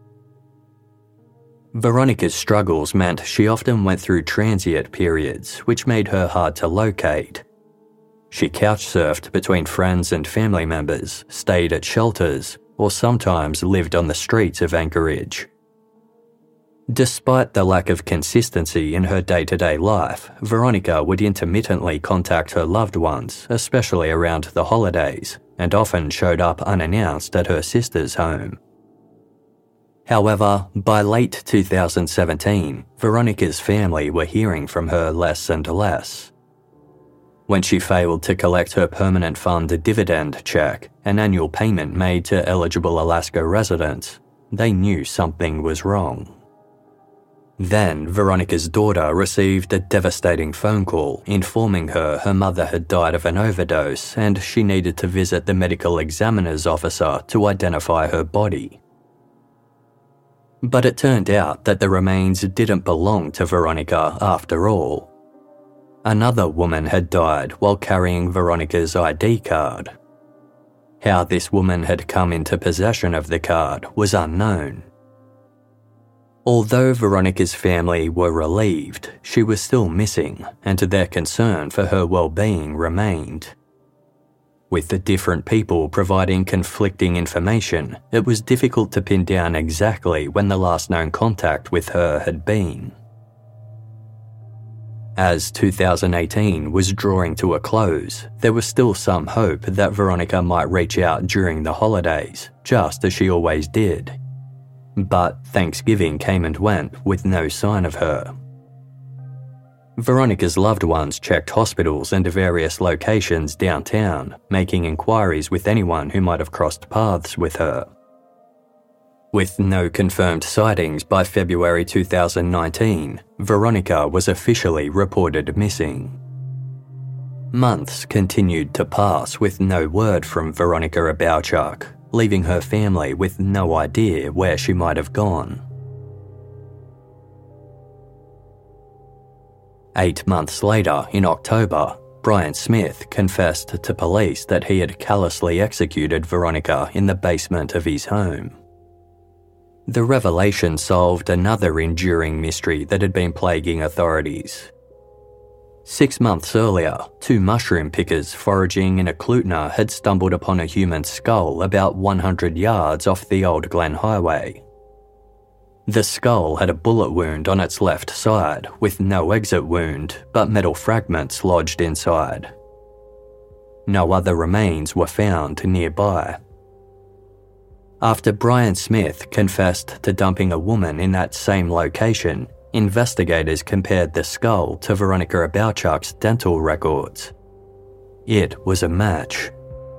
Veronika's struggles meant she often went through transient periods, which made her hard to locate. She couch-surfed between friends and family members, stayed at shelters, or sometimes lived on the streets of Anchorage. Despite the lack of consistency in her day-to-day life, Veronika would intermittently contact her loved ones, especially around the holidays, and often showed up unannounced at her sister's home. However, by late 2017, Veronika's family were hearing from her less and less. When she failed to collect her permanent fund dividend check, an annual payment made to eligible Alaska residents, they knew something was wrong. Then, Veronika's daughter received a devastating phone call informing her mother had died of an overdose and she needed to visit the medical examiner's officer to identify her body. But it turned out that the remains didn't belong to Veronika after all. Another woman had died while carrying Veronika's ID card. How this woman had come into possession of the card was unknown. Although Veronika's family were relieved, she was still missing, and their concern for her well-being remained. With the different people providing conflicting information, it was difficult to pin down exactly when the last known contact with her had been. As 2018 was drawing to a close, there was still some hope that Veronika might reach out during the holidays, just as she always did. But Thanksgiving came and went with no sign of her. Veronika's loved ones checked hospitals and various locations downtown, making inquiries with anyone who might have crossed paths with her. With no confirmed sightings by February 2019, Veronika was officially reported missing. Months continued to pass with no word from Veronika Rabowchuk, leaving her family with no idea where she might have gone. 8 months later, in October, Brian Smith confessed to police that he had callously executed Veronika in the basement of his home. The revelation solved another enduring mystery that had been plaguing authorities. 6 months earlier, 2 mushroom pickers foraging in Eklutna had stumbled upon a human skull about 100 yards off the Old Glen Highway. The skull had a bullet wound on its left side, with no exit wound, but metal fragments lodged inside. No other remains were found nearby. After Brian Smith confessed to dumping a woman in that same location, Investigators compared the skull to Veronica Abowchuk's dental records. It was a match.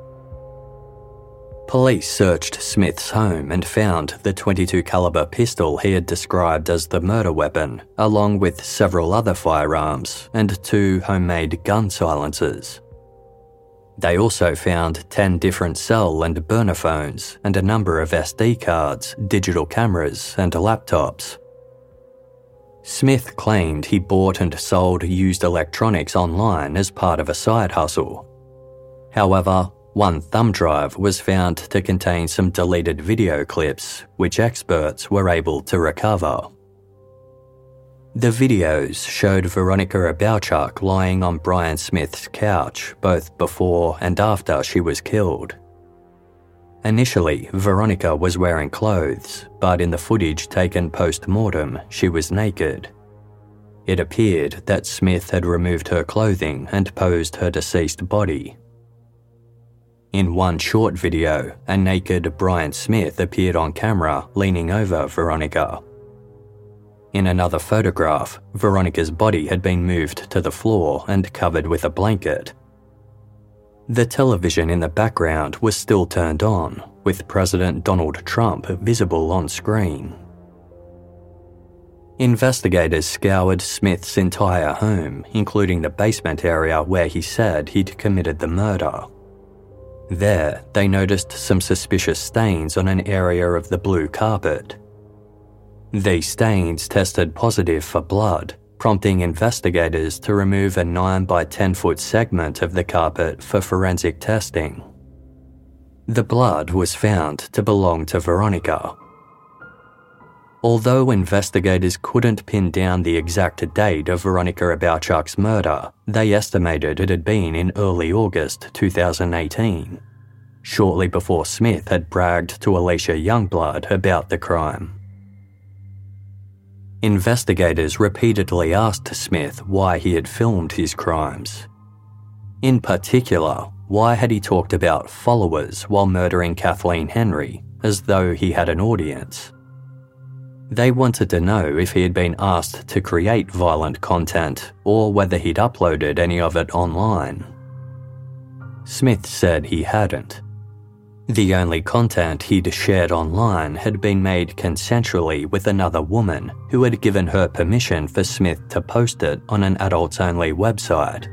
Police searched Smith's home and found the .22 caliber pistol he had described as the murder weapon, along with several other firearms and 2 homemade gun silencers. They also found 10 different cell and burner phones and a number of SD cards, digital cameras, and laptops. Smith claimed he bought and sold used electronics online as part of a side hustle. However, one thumb drive was found to contain some deleted video clips, which experts were able to recover. The videos showed Veronica Abowchuk lying on Brian Smith's couch both before and after she was killed. Initially, Veronica was wearing clothes, but in the footage taken post-mortem, she was naked. It appeared that Smith had removed her clothing and posed her deceased body. In one short video, a naked Brian Smith appeared on camera leaning over Veronica. In another photograph, Veronica's body had been moved to the floor and covered with a blanket. The television in the background was still turned on, with President Donald Trump visible on screen. Investigators scoured Smith's entire home, including the basement area where he said he'd committed the murder. There, they noticed some suspicious stains on an area of the blue carpet. These stains tested positive for blood, prompting investigators to remove a 9 by 10 foot segment of the carpet for forensic testing. The blood was found to belong to Veronica. Although investigators couldn't pin down the exact date of Veronica Abowchuk's murder, they estimated it had been in early August 2018, shortly before Smith had bragged to Alicia Youngblood about the crime. Investigators repeatedly asked Smith why he had filmed his crimes. In particular, why had he talked about followers while murdering Kathleen Henry, as though he had an audience? They wanted to know if he had been asked to create violent content or whether he'd uploaded any of it online. Smith said he hadn't. The only content he'd shared online had been made consensually with another woman who had given her permission for Smith to post it on an adults-only website.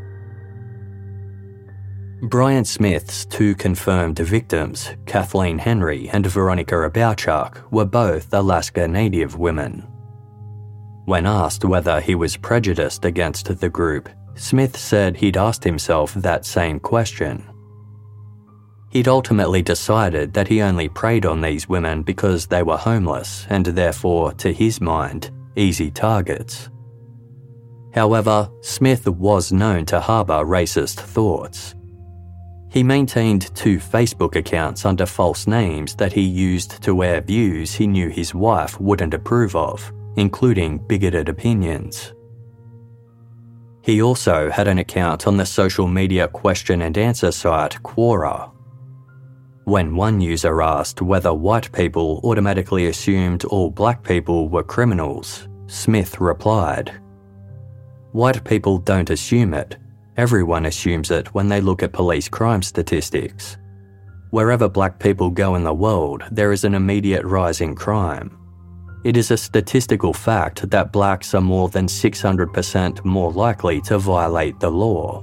Brian Smith's 2 confirmed victims, Kathleen Henry and Veronica Abowchuk, were both Alaska Native women. When asked whether he was prejudiced against the group, Smith said he'd asked himself that same question. He'd ultimately decided that he only preyed on these women because they were homeless and therefore, to his mind, easy targets. However, Smith was known to harbour racist thoughts. He maintained 2 Facebook accounts under false names that he used to air views he knew his wife wouldn't approve of, including bigoted opinions. He also had an account on the social media question and answer site Quora. When one user asked whether white people automatically assumed all black people were criminals, Smith replied, "White people don't assume it. Everyone assumes it when they look at police crime statistics. Wherever black people go in the world, there is an immediate rise in crime. It is a statistical fact that blacks are more than 600% more likely to violate the law."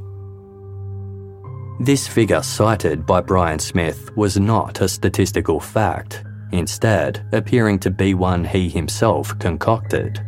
This figure cited by Brian Smith was not a statistical fact, instead appearing to be one he himself concocted.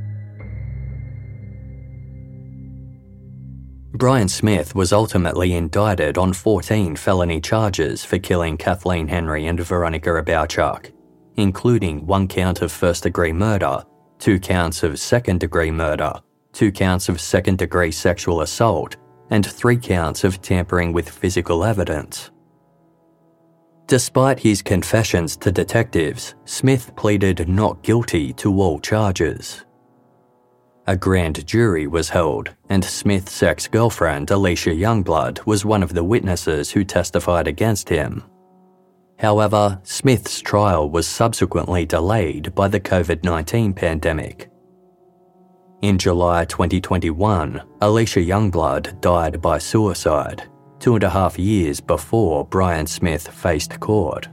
Brian Smith was ultimately indicted on 14 felony charges for killing Kathleen Henry and Veronica Abowchuk, including 1 count of first-degree murder, 2 counts of second-degree murder, 2 counts of second-degree sexual assault, and 3 counts of tampering with physical evidence. Despite his confessions to detectives, Smith pleaded not guilty to all charges. A grand jury was held, and Smith's ex-girlfriend Alicia Youngblood was one of the witnesses who testified against him. However, Smith's trial was subsequently delayed by the COVID-19 pandemic. In July 2021, Alicia Youngblood died by suicide, 2.5 years before Brian Smith faced court.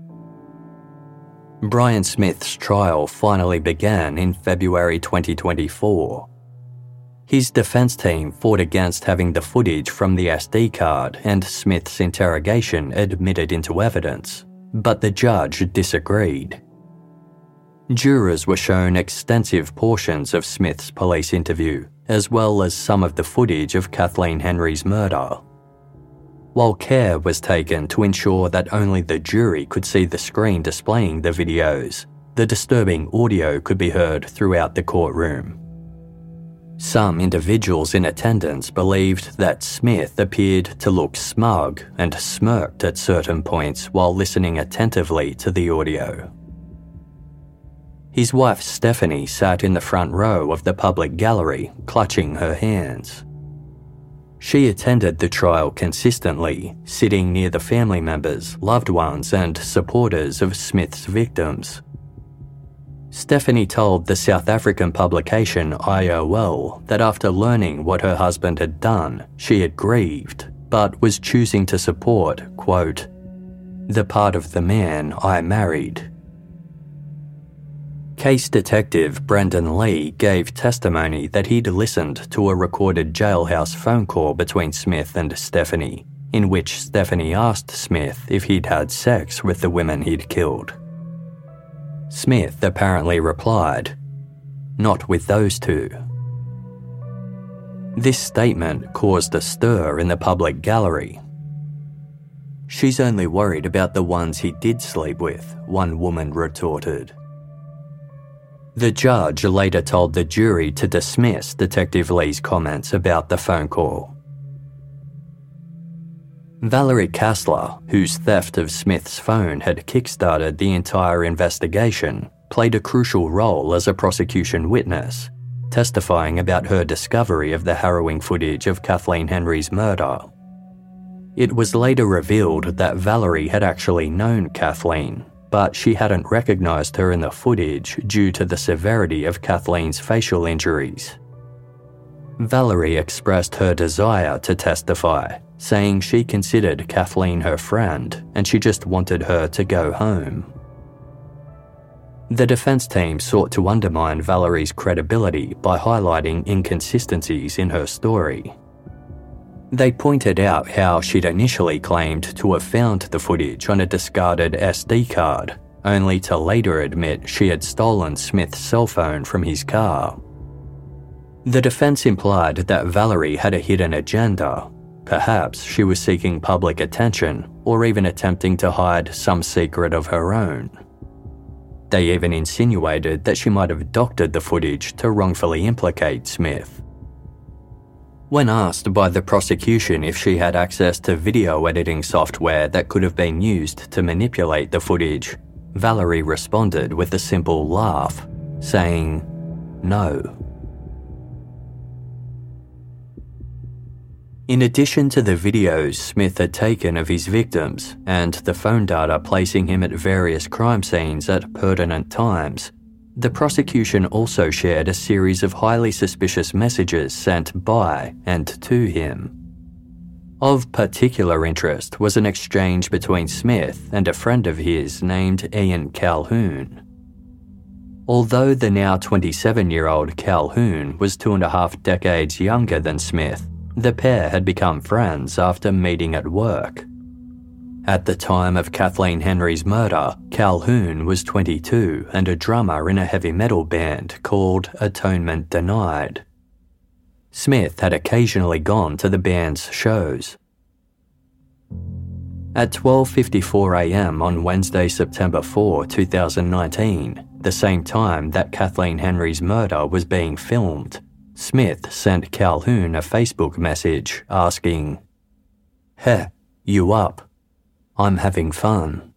Brian Smith's trial finally began in February 2024. His defense team fought against having the footage from the SD card and Smith's interrogation admitted into evidence, but the judge disagreed. Jurors were shown extensive portions of Smith's police interview, as well as some of the footage of Kathleen Henry's murder. While care was taken to ensure that only the jury could see the screen displaying the videos, the disturbing audio could be heard throughout the courtroom. Some individuals in attendance believed that Smith appeared to look smug and smirked at certain points while listening attentively to the audio. His wife Stephanie sat in the front row of the public gallery, clutching her hands. She attended the trial consistently, sitting near the family members, loved ones, and supporters of Smith's victims. Stephanie told the South African publication IOL that after learning what her husband had done, she had grieved, but was choosing to support, quote, "the part of the man I married." Case Detective Brendan Lee gave testimony that he'd listened to a recorded jailhouse phone call between Smith and Stephanie, in which Stephanie asked Smith if he'd had sex with the women he'd killed. Smith apparently replied, "Not with those two." This statement caused a stir in the public gallery. "She's only worried about the ones he did sleep with," one woman retorted. The judge later told the jury to dismiss Detective Lee's comments about the phone call. Valerie Kassler, whose theft of Smith's phone had kickstarted the entire investigation, played a crucial role as a prosecution witness, testifying about her discovery of the harrowing footage of Kathleen Henry's murder. It was later revealed that Valerie had actually known Kathleen, but she hadn't recognised her in the footage due to the severity of Kathleen's facial injuries. Valerie expressed her desire to testify, saying she considered Kathleen her friend and she just wanted her to go home. The defense team sought to undermine Valerie's credibility by highlighting inconsistencies in her story. They pointed out how she'd initially claimed to have found the footage on a discarded SD card, only to later admit she had stolen Smith's cell phone from his car. The defense implied that Valerie had a hidden agenda. Perhaps she was seeking public attention or even attempting to hide some secret of her own. They even insinuated that she might have doctored the footage to wrongfully implicate Smith. When asked by the prosecution if she had access to video editing software that could have been used to manipulate the footage, Valerie responded with a simple laugh, saying, "No." In addition to the videos Smith had taken of his victims and the phone data placing him at various crime scenes at pertinent times, the prosecution also shared a series of highly suspicious messages sent by and to him. Of particular interest was an exchange between Smith and a friend of his named Ian Calhoun. Although the now 27-year-old Calhoun was 2.5 decades younger than Smith, the pair had become friends after meeting at work. At the time of Kathleen Henry's murder, Calhoun was 22 and a drummer in a heavy metal band called Atonement Denied. Smith had occasionally gone to the band's shows. At 12:54 a.m. on Wednesday, September 4, 2019, the same time that Kathleen Henry's murder was being filmed, Smith sent Calhoun a Facebook message asking, "Hey, you up? I'm having fun."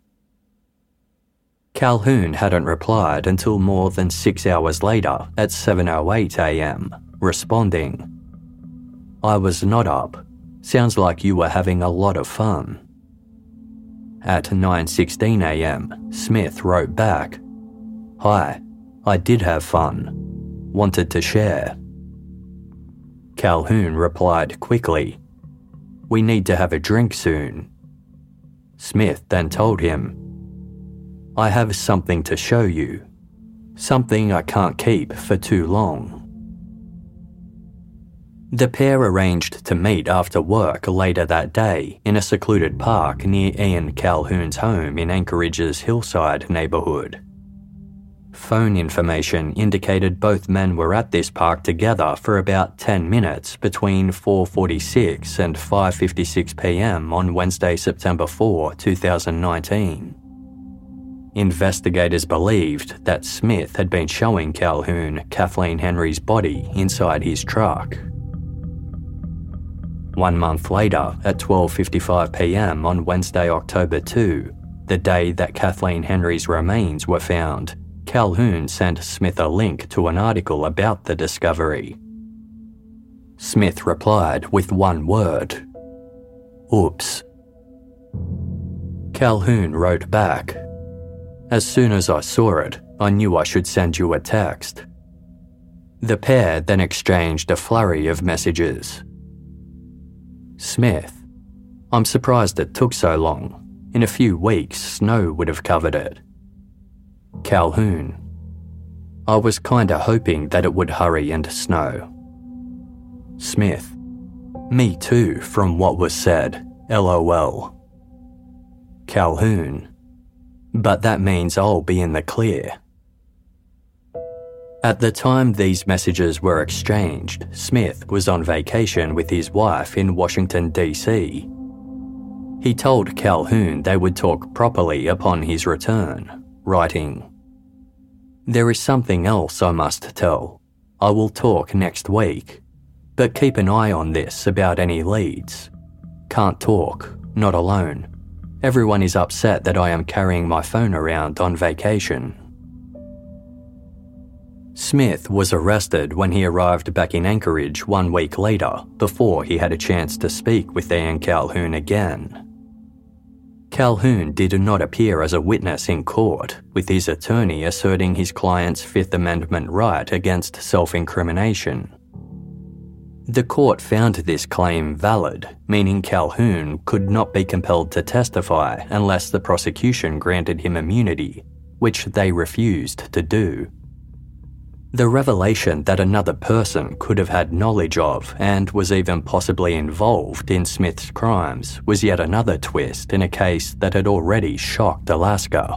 Calhoun hadn't replied until more than 6 hours later at 7:08 a.m, responding, "I was not up. Sounds like you were having a lot of fun." At 9:16 a.m, Smith wrote back, "Hi, I did have fun. Wanted to share. Calhoun replied quickly, "We need to have a drink soon." Smith then told him, "I have something to show you. Something I can't keep for too long." The pair arranged to meet after work later that day in a secluded park near Ian Calhoun's home in Anchorage's Hillside neighborhood. Phone information indicated both men were at this park together for about 10 minutes between 4:46 and 5:56 p.m. on Wednesday, September 4, 2019. Investigators believed that Smith had been showing Calhoun Kathleen Henry's body inside his truck. 1 month later, at 12:55 p.m. on Wednesday, October 2, the day that Kathleen Henry's remains were found, Calhoun sent Smith a link to an article about the discovery. Smith replied with one word, "Oops." Calhoun wrote back, "As soon as I saw it, I knew I should send you a text." The pair then exchanged a flurry of messages. Smith, "I'm surprised it took so long. In a few weeks, snow would have covered it." Calhoun, "I was kinda hoping that it would hurry and snow." Smith, "Me too, from what was said, LOL." Calhoun, "But that means I'll be in the clear." At the time these messages were exchanged, Smith was on vacation with his wife in Washington, D.C. He told Calhoun they would talk properly upon his return, writing, "There is something else I must tell. I will talk next week, but keep an eye on this about any leads. Can't talk, not alone. Everyone is upset that I am carrying my phone around on vacation." Smith was arrested when he arrived back in Anchorage 1 week later, before he had a chance to speak with Ian Calhoun again. Calhoun did not appear as a witness in court, with his attorney asserting his client's Fifth Amendment right against self-incrimination. The court found this claim valid, meaning Calhoun could not be compelled to testify unless the prosecution granted him immunity, which they refused to do. The revelation that another person could have had knowledge of and was even possibly involved in Smith's crimes was yet another twist in a case that had already shocked Alaska.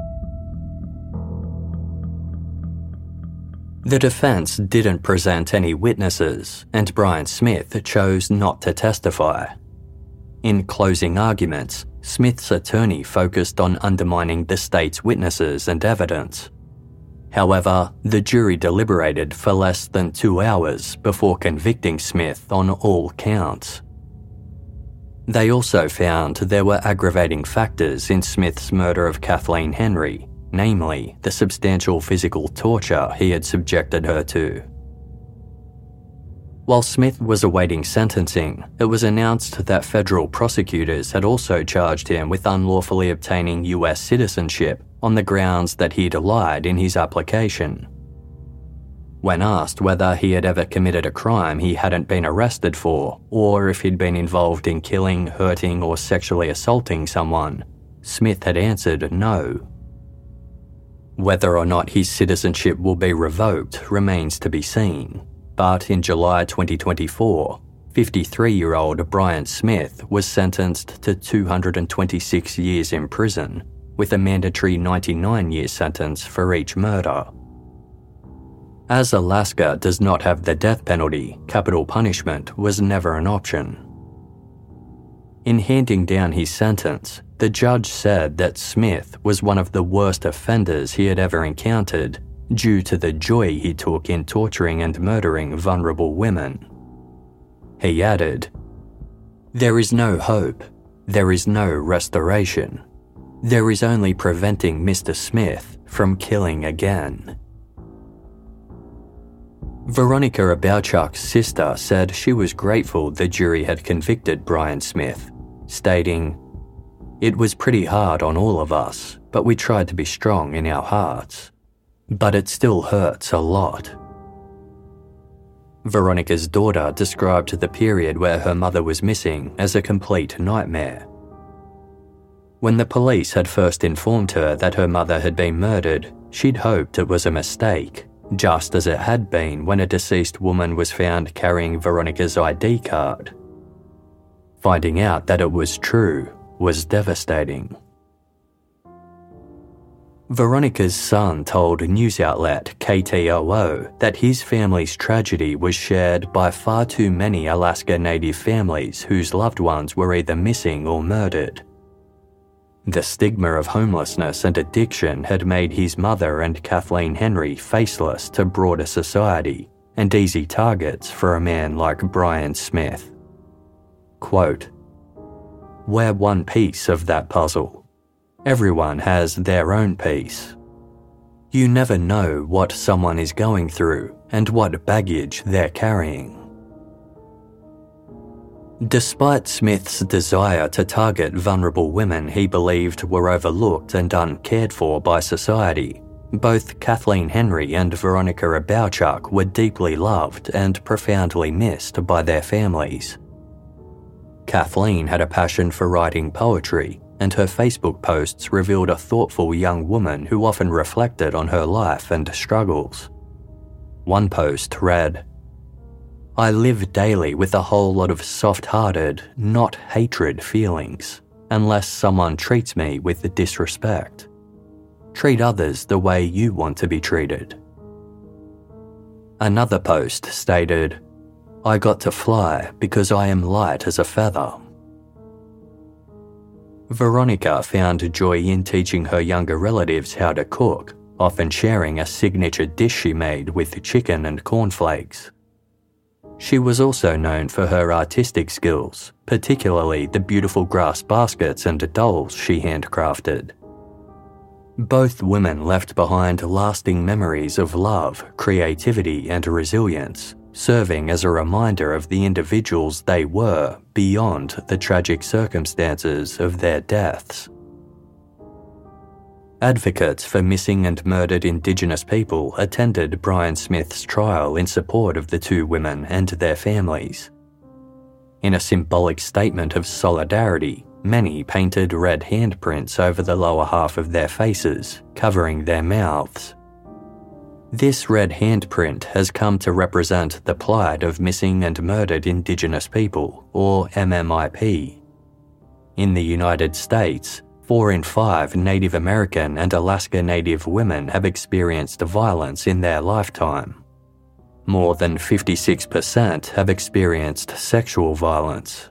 The defense didn't present any witnesses, and Brian Smith chose not to testify. In closing arguments, Smith's attorney focused on undermining the state's witnesses and evidence. However, the jury deliberated for less than 2 hours before convicting Smith on all counts. They also found there were aggravating factors in Smith's murder of Kathleen Henry, namely the substantial physical torture he had subjected her to. While Smith was awaiting sentencing, it was announced that federal prosecutors had also charged him with unlawfully obtaining US citizenship on the grounds that he'd lied in his application. When asked whether he had ever committed a crime he hadn't been arrested for, or if he'd been involved in killing, hurting, or sexually assaulting someone, Smith had answered no. Whether or not his citizenship will be revoked remains to be seen, but in July 2024, 53-year-old Brian Smith was sentenced to 226 years in prison, with a mandatory 99-year sentence for each murder. As Alaska does not have the death penalty, capital punishment was never an option. In handing down his sentence, the judge said that Smith was one of the worst offenders he had ever encountered due to the joy he took in torturing and murdering vulnerable women. He added, "There is no hope. There is no restoration. There is only preventing Mr. Smith from killing again." Veronica Abowchuk's sister said she was grateful the jury had convicted Brian Smith, stating, "It was pretty hard on all of us, but we tried to be strong in our hearts. But it still hurts a lot." Veronica's daughter described the period where her mother was missing as a complete nightmare. When the police had first informed her that her mother had been murdered, she'd hoped it was a mistake, just as it had been when a deceased woman was found carrying Veronica's ID card. Finding out that it was true was devastating. Veronica's son told news outlet KTOO that his family's tragedy was shared by far too many Alaska Native families whose loved ones were either missing or murdered. The stigma of homelessness and addiction had made his mother and Kathleen Henry faceless to broader society and easy targets for a man like Brian Smith. Quote, "We're one piece of that puzzle. Everyone has their own piece. You never know what someone is going through and what baggage they're carrying." Despite Smith's desire to target vulnerable women he believed were overlooked and uncared for by society, both Kathleen Henry and Veronica Abowchuk were deeply loved and profoundly missed by their families. Kathleen had a passion for writing poetry, and her Facebook posts revealed a thoughtful young woman who often reflected on her life and struggles. One post read, "I live daily with a whole lot of soft-hearted, not hatred feelings, unless someone treats me with disrespect. Treat others the way you want to be treated." Another post stated, "I got to fly because I am light as a feather." Veronica found joy in teaching her younger relatives how to cook, often sharing a signature dish she made with chicken and cornflakes. She was also known for her artistic skills, particularly the beautiful grass baskets and dolls she handcrafted. Both women left behind lasting memories of love, creativity, and resilience, serving as a reminder of the individuals they were beyond the tragic circumstances of their deaths. Advocates for missing and murdered Indigenous people attended Brian Smith's trial in support of the two women and their families. In a symbolic statement of solidarity, many painted red handprints over the lower half of their faces, covering their mouths. This red handprint has come to represent the plight of missing and murdered Indigenous people, or MMIP. In the United States, 4 in 5 Native American and Alaska Native women have experienced violence in their lifetime. More than 56% have experienced sexual violence.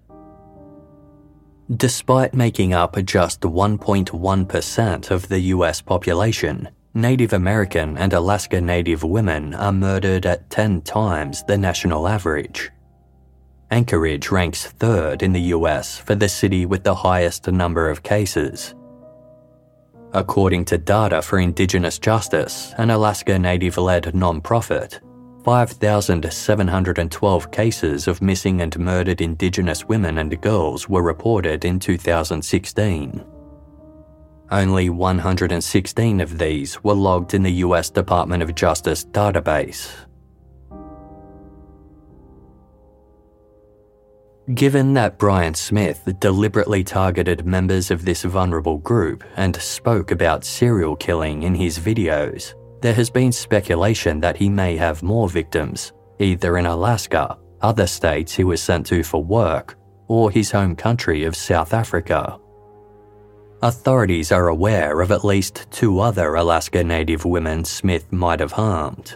Despite making up just 1.1% of the US population, Native American and Alaska Native women are murdered at 10 times the national average. Anchorage ranks 3rd in the US for the city with the highest number of cases. According to Data for Indigenous Justice, an Alaska Native-led nonprofit, 5,712 cases of missing and murdered Indigenous women and girls were reported in 2016. Only 116 of these were logged in the US Department of Justice database. Given that Brian Smith deliberately targeted members of this vulnerable group and spoke about serial killing in his videos, there has been speculation that he may have more victims, either in Alaska, other states he was sent to for work, or his home country of South Africa. Authorities are aware of at least 2 other Alaska Native women Smith might have harmed.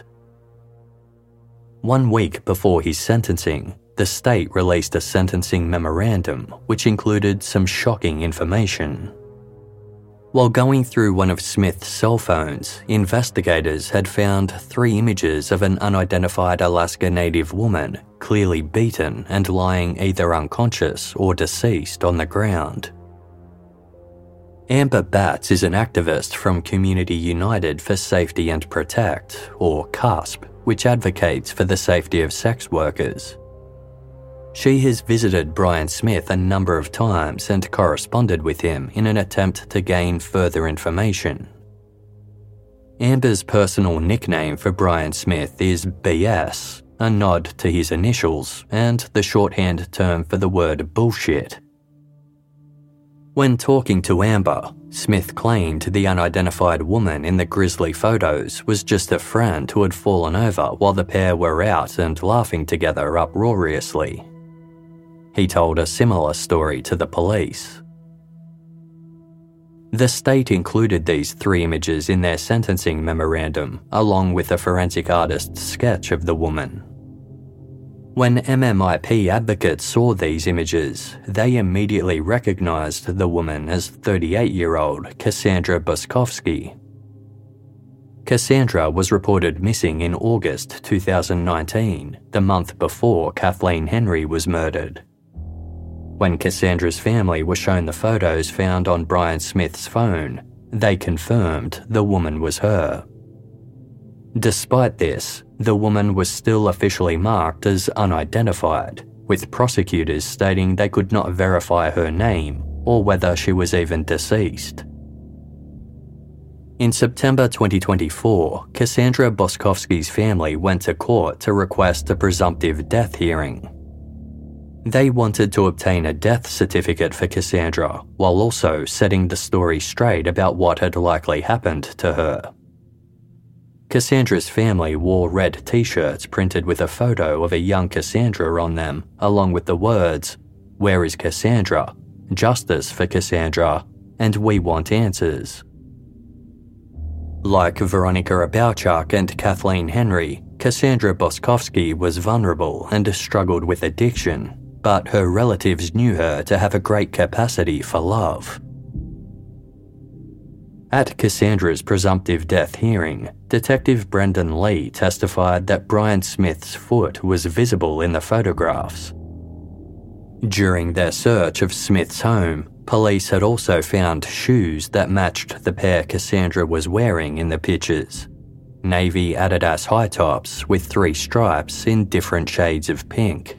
1 week before his sentencing, the state released a sentencing memorandum which included some shocking information. While going through one of Smith's cell phones, investigators had found 3 images of an unidentified Alaska Native woman clearly beaten and lying either unconscious or deceased on the ground. Amber Batts is an activist from Community United for Safety and Protect, or CUSP, which advocates for the safety of sex workers. She has visited Brian Smith a number of times and corresponded with him in an attempt to gain further information. Amber's personal nickname for Brian Smith is BS, a nod to his initials and the shorthand term for the word bullshit. When talking to Amber, Smith claimed the unidentified woman in the grisly photos was just a friend who had fallen over while the pair were out and laughing together uproariously. He told a similar story to the police. The state included these 3 images in their sentencing memorandum, along with a forensic artist's sketch of the woman. When MMIP advocates saw these images, they immediately recognised the woman as 38-year-old Cassandra Boskovsky. Cassandra was reported missing in August 2019, the month before Kathleen Henry was murdered. When Cassandra's family were shown the photos found on Brian Smith's phone, they confirmed the woman was her. Despite this, the woman was still officially marked as unidentified, with prosecutors stating they could not verify her name or whether she was even deceased. In September 2024, Cassandra Boskovsky's family went to court to request a presumptive death hearing. They wanted to obtain a death certificate for Cassandra while also setting the story straight about what had likely happened to her. Cassandra's family wore red t-shirts printed with a photo of a young Cassandra on them, along with the words, "Where is Cassandra?" "Justice for Cassandra," and "We want answers." Like Veronica Abowchuk and Kathleen Henry, Cassandra Boskovsky was vulnerable and struggled with addiction, but her relatives knew her to have a great capacity for love. At Cassandra's presumptive death hearing, Detective Brendan Lee testified that Brian Smith's foot was visible in the photographs. During their search of Smith's home, police had also found shoes that matched the pair Cassandra was wearing in the pictures. Navy Adidas high tops with 3 stripes in different shades of pink.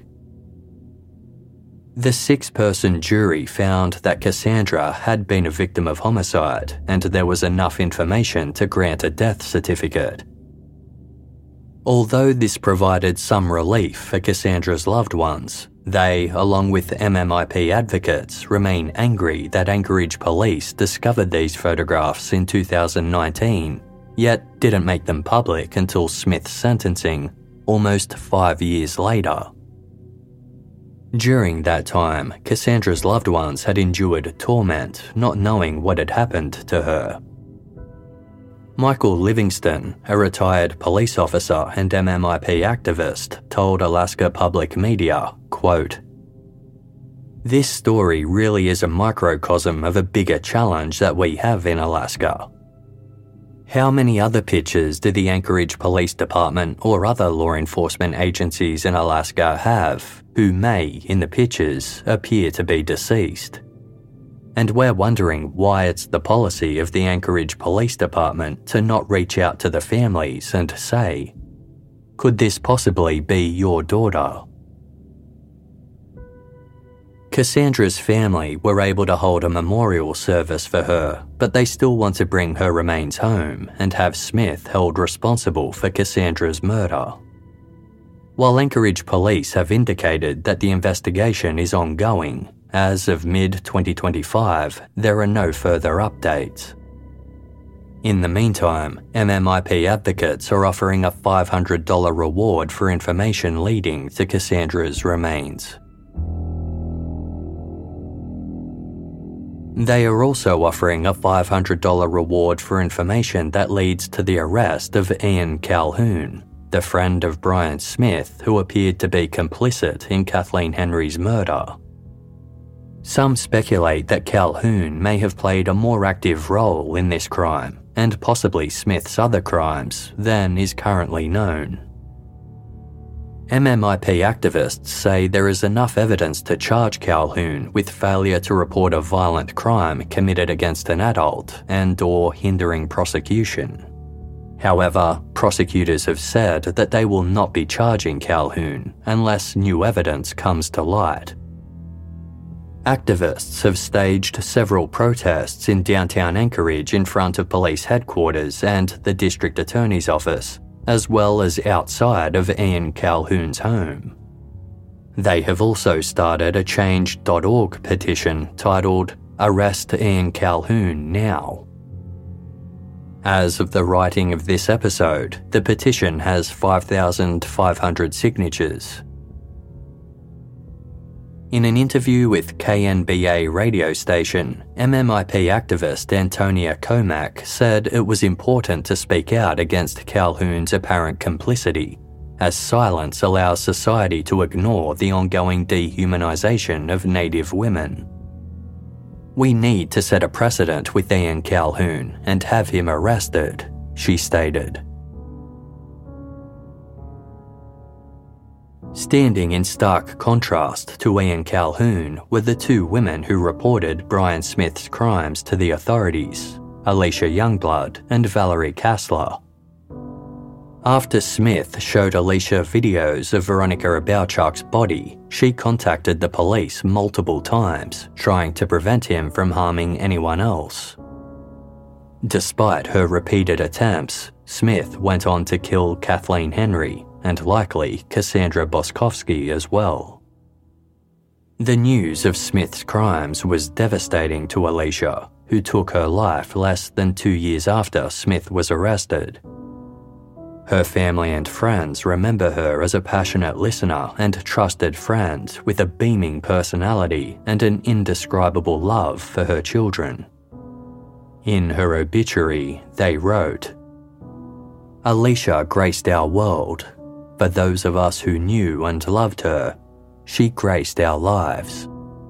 The 6-person jury found that Cassandra had been a victim of homicide and there was enough information to grant a death certificate. Although this provided some relief for Cassandra's loved ones, they, along with MMIP advocates, remain angry that Anchorage police discovered these photographs in 2019, yet didn't make them public until Smith's sentencing, almost 5 years later. During that time, Cassandra's loved ones had endured torment, not knowing what had happened to her. Michael Livingston, a retired police officer and MMIP activist, told Alaska Public Media, quote, "This story really is a microcosm of a bigger challenge that we have in Alaska. How many other pictures do the Anchorage Police Department or other law enforcement agencies in Alaska have who may, in the pictures, appear to be deceased? And we're wondering why it's the policy of the Anchorage Police Department to not reach out to the families and say, 'Could this possibly be your daughter?'" Cassandra's family were able to hold a memorial service for her, but they still want to bring her remains home and have Smith held responsible for Cassandra's murder. While Anchorage police have indicated that the investigation is ongoing, as of mid-2025, there are no further updates. In the meantime, MMIP advocates are offering a $500 reward for information leading to Cassandra's remains. They are also offering a $500 reward for information that leads to the arrest of Ian Calhoun, the friend of Brian Smith who appeared to be complicit in Kathleen Henry's murder. Some speculate that Calhoun may have played a more active role in this crime, and possibly Smith's other crimes, than is currently known. MMIP activists say there is enough evidence to charge Calhoun with failure to report a violent crime committed against an adult and/or hindering prosecution. However, prosecutors have said that they will not be charging Calhoun unless new evidence comes to light. Activists have staged several protests in downtown Anchorage in front of police headquarters and the district attorney's office, as well as outside of Ian Calhoun's home. They have also started a Change.org petition titled "Arrest Ian Calhoun Now." As of the writing of this episode, the petition has 5,500 signatures. In an interview with KNBA radio station, MMIP activist Antonia Comac said it was important to speak out against Calhoun's apparent complicity, as silence allows society to ignore the ongoing dehumanisation of Native women. "We need to set a precedent with Ian Calhoun and have him arrested," she stated. Standing in stark contrast to Ian Calhoun were the two women who reported Brian Smith's crimes to the authorities, Alicia Youngblood and Valerie Kassler. After Smith showed Alicia videos of Veronica Abowchuk's body, she contacted the police multiple times, trying to prevent him from harming anyone else. Despite her repeated attempts, Smith went on to kill Kathleen Henry and likely Cassandra Boskovsky as well. The news of Smith's crimes was devastating to Alicia, who took her life less than 2 years after Smith was arrested. Her family and friends remember her as a passionate listener and trusted friend with a beaming personality and an indescribable love for her children. In her obituary, they wrote, "Alicia graced our world. For those of us who knew and loved her, she graced our lives."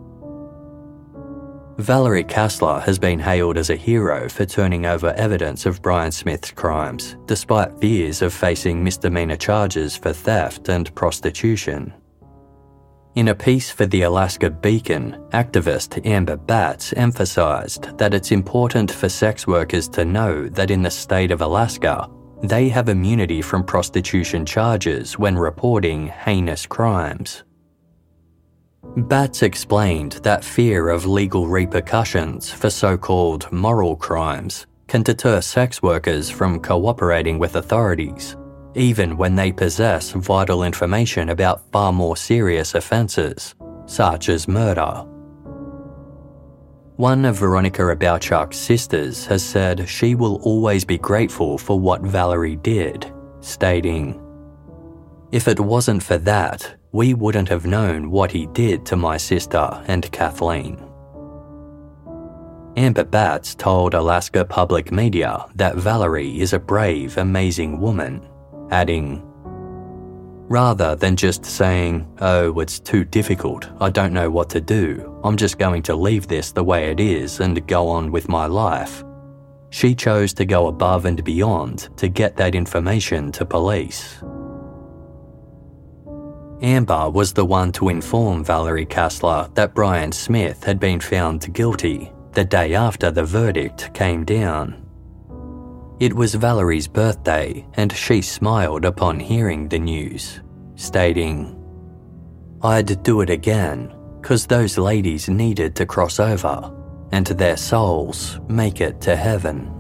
Valerie Kassler has been hailed as a hero for turning over evidence of Brian Smith's crimes, despite fears of facing misdemeanor charges for theft and prostitution. In a piece for the Alaska Beacon, activist Amber Batts emphasised that it's important for sex workers to know that in the state of Alaska, they have immunity from prostitution charges when reporting heinous crimes. Batts explained that fear of legal repercussions for so-called moral crimes can deter sex workers from cooperating with authorities, even when they possess vital information about far more serious offences, such as murder. One of Veronica Abowchuk's sisters has said she will always be grateful for what Valerie did, stating, "If it wasn't for that, we wouldn't have known what he did to my sister and Kathleen." Amber Batts told Alaska Public Media that Valerie is a brave, amazing woman, adding, "Rather than just saying, 'Oh, it's too difficult, I don't know what to do, I'm just going to leave this the way it is and go on with my life,' she chose to go above and beyond to get that information to police." Amber was the one to inform Valerie Kassler that Brian Smith had been found guilty the day after the verdict came down. It was Valerie's birthday and she smiled upon hearing the news, stating, "I'd do it again, 'cause those ladies needed to cross over, and their souls make it to heaven."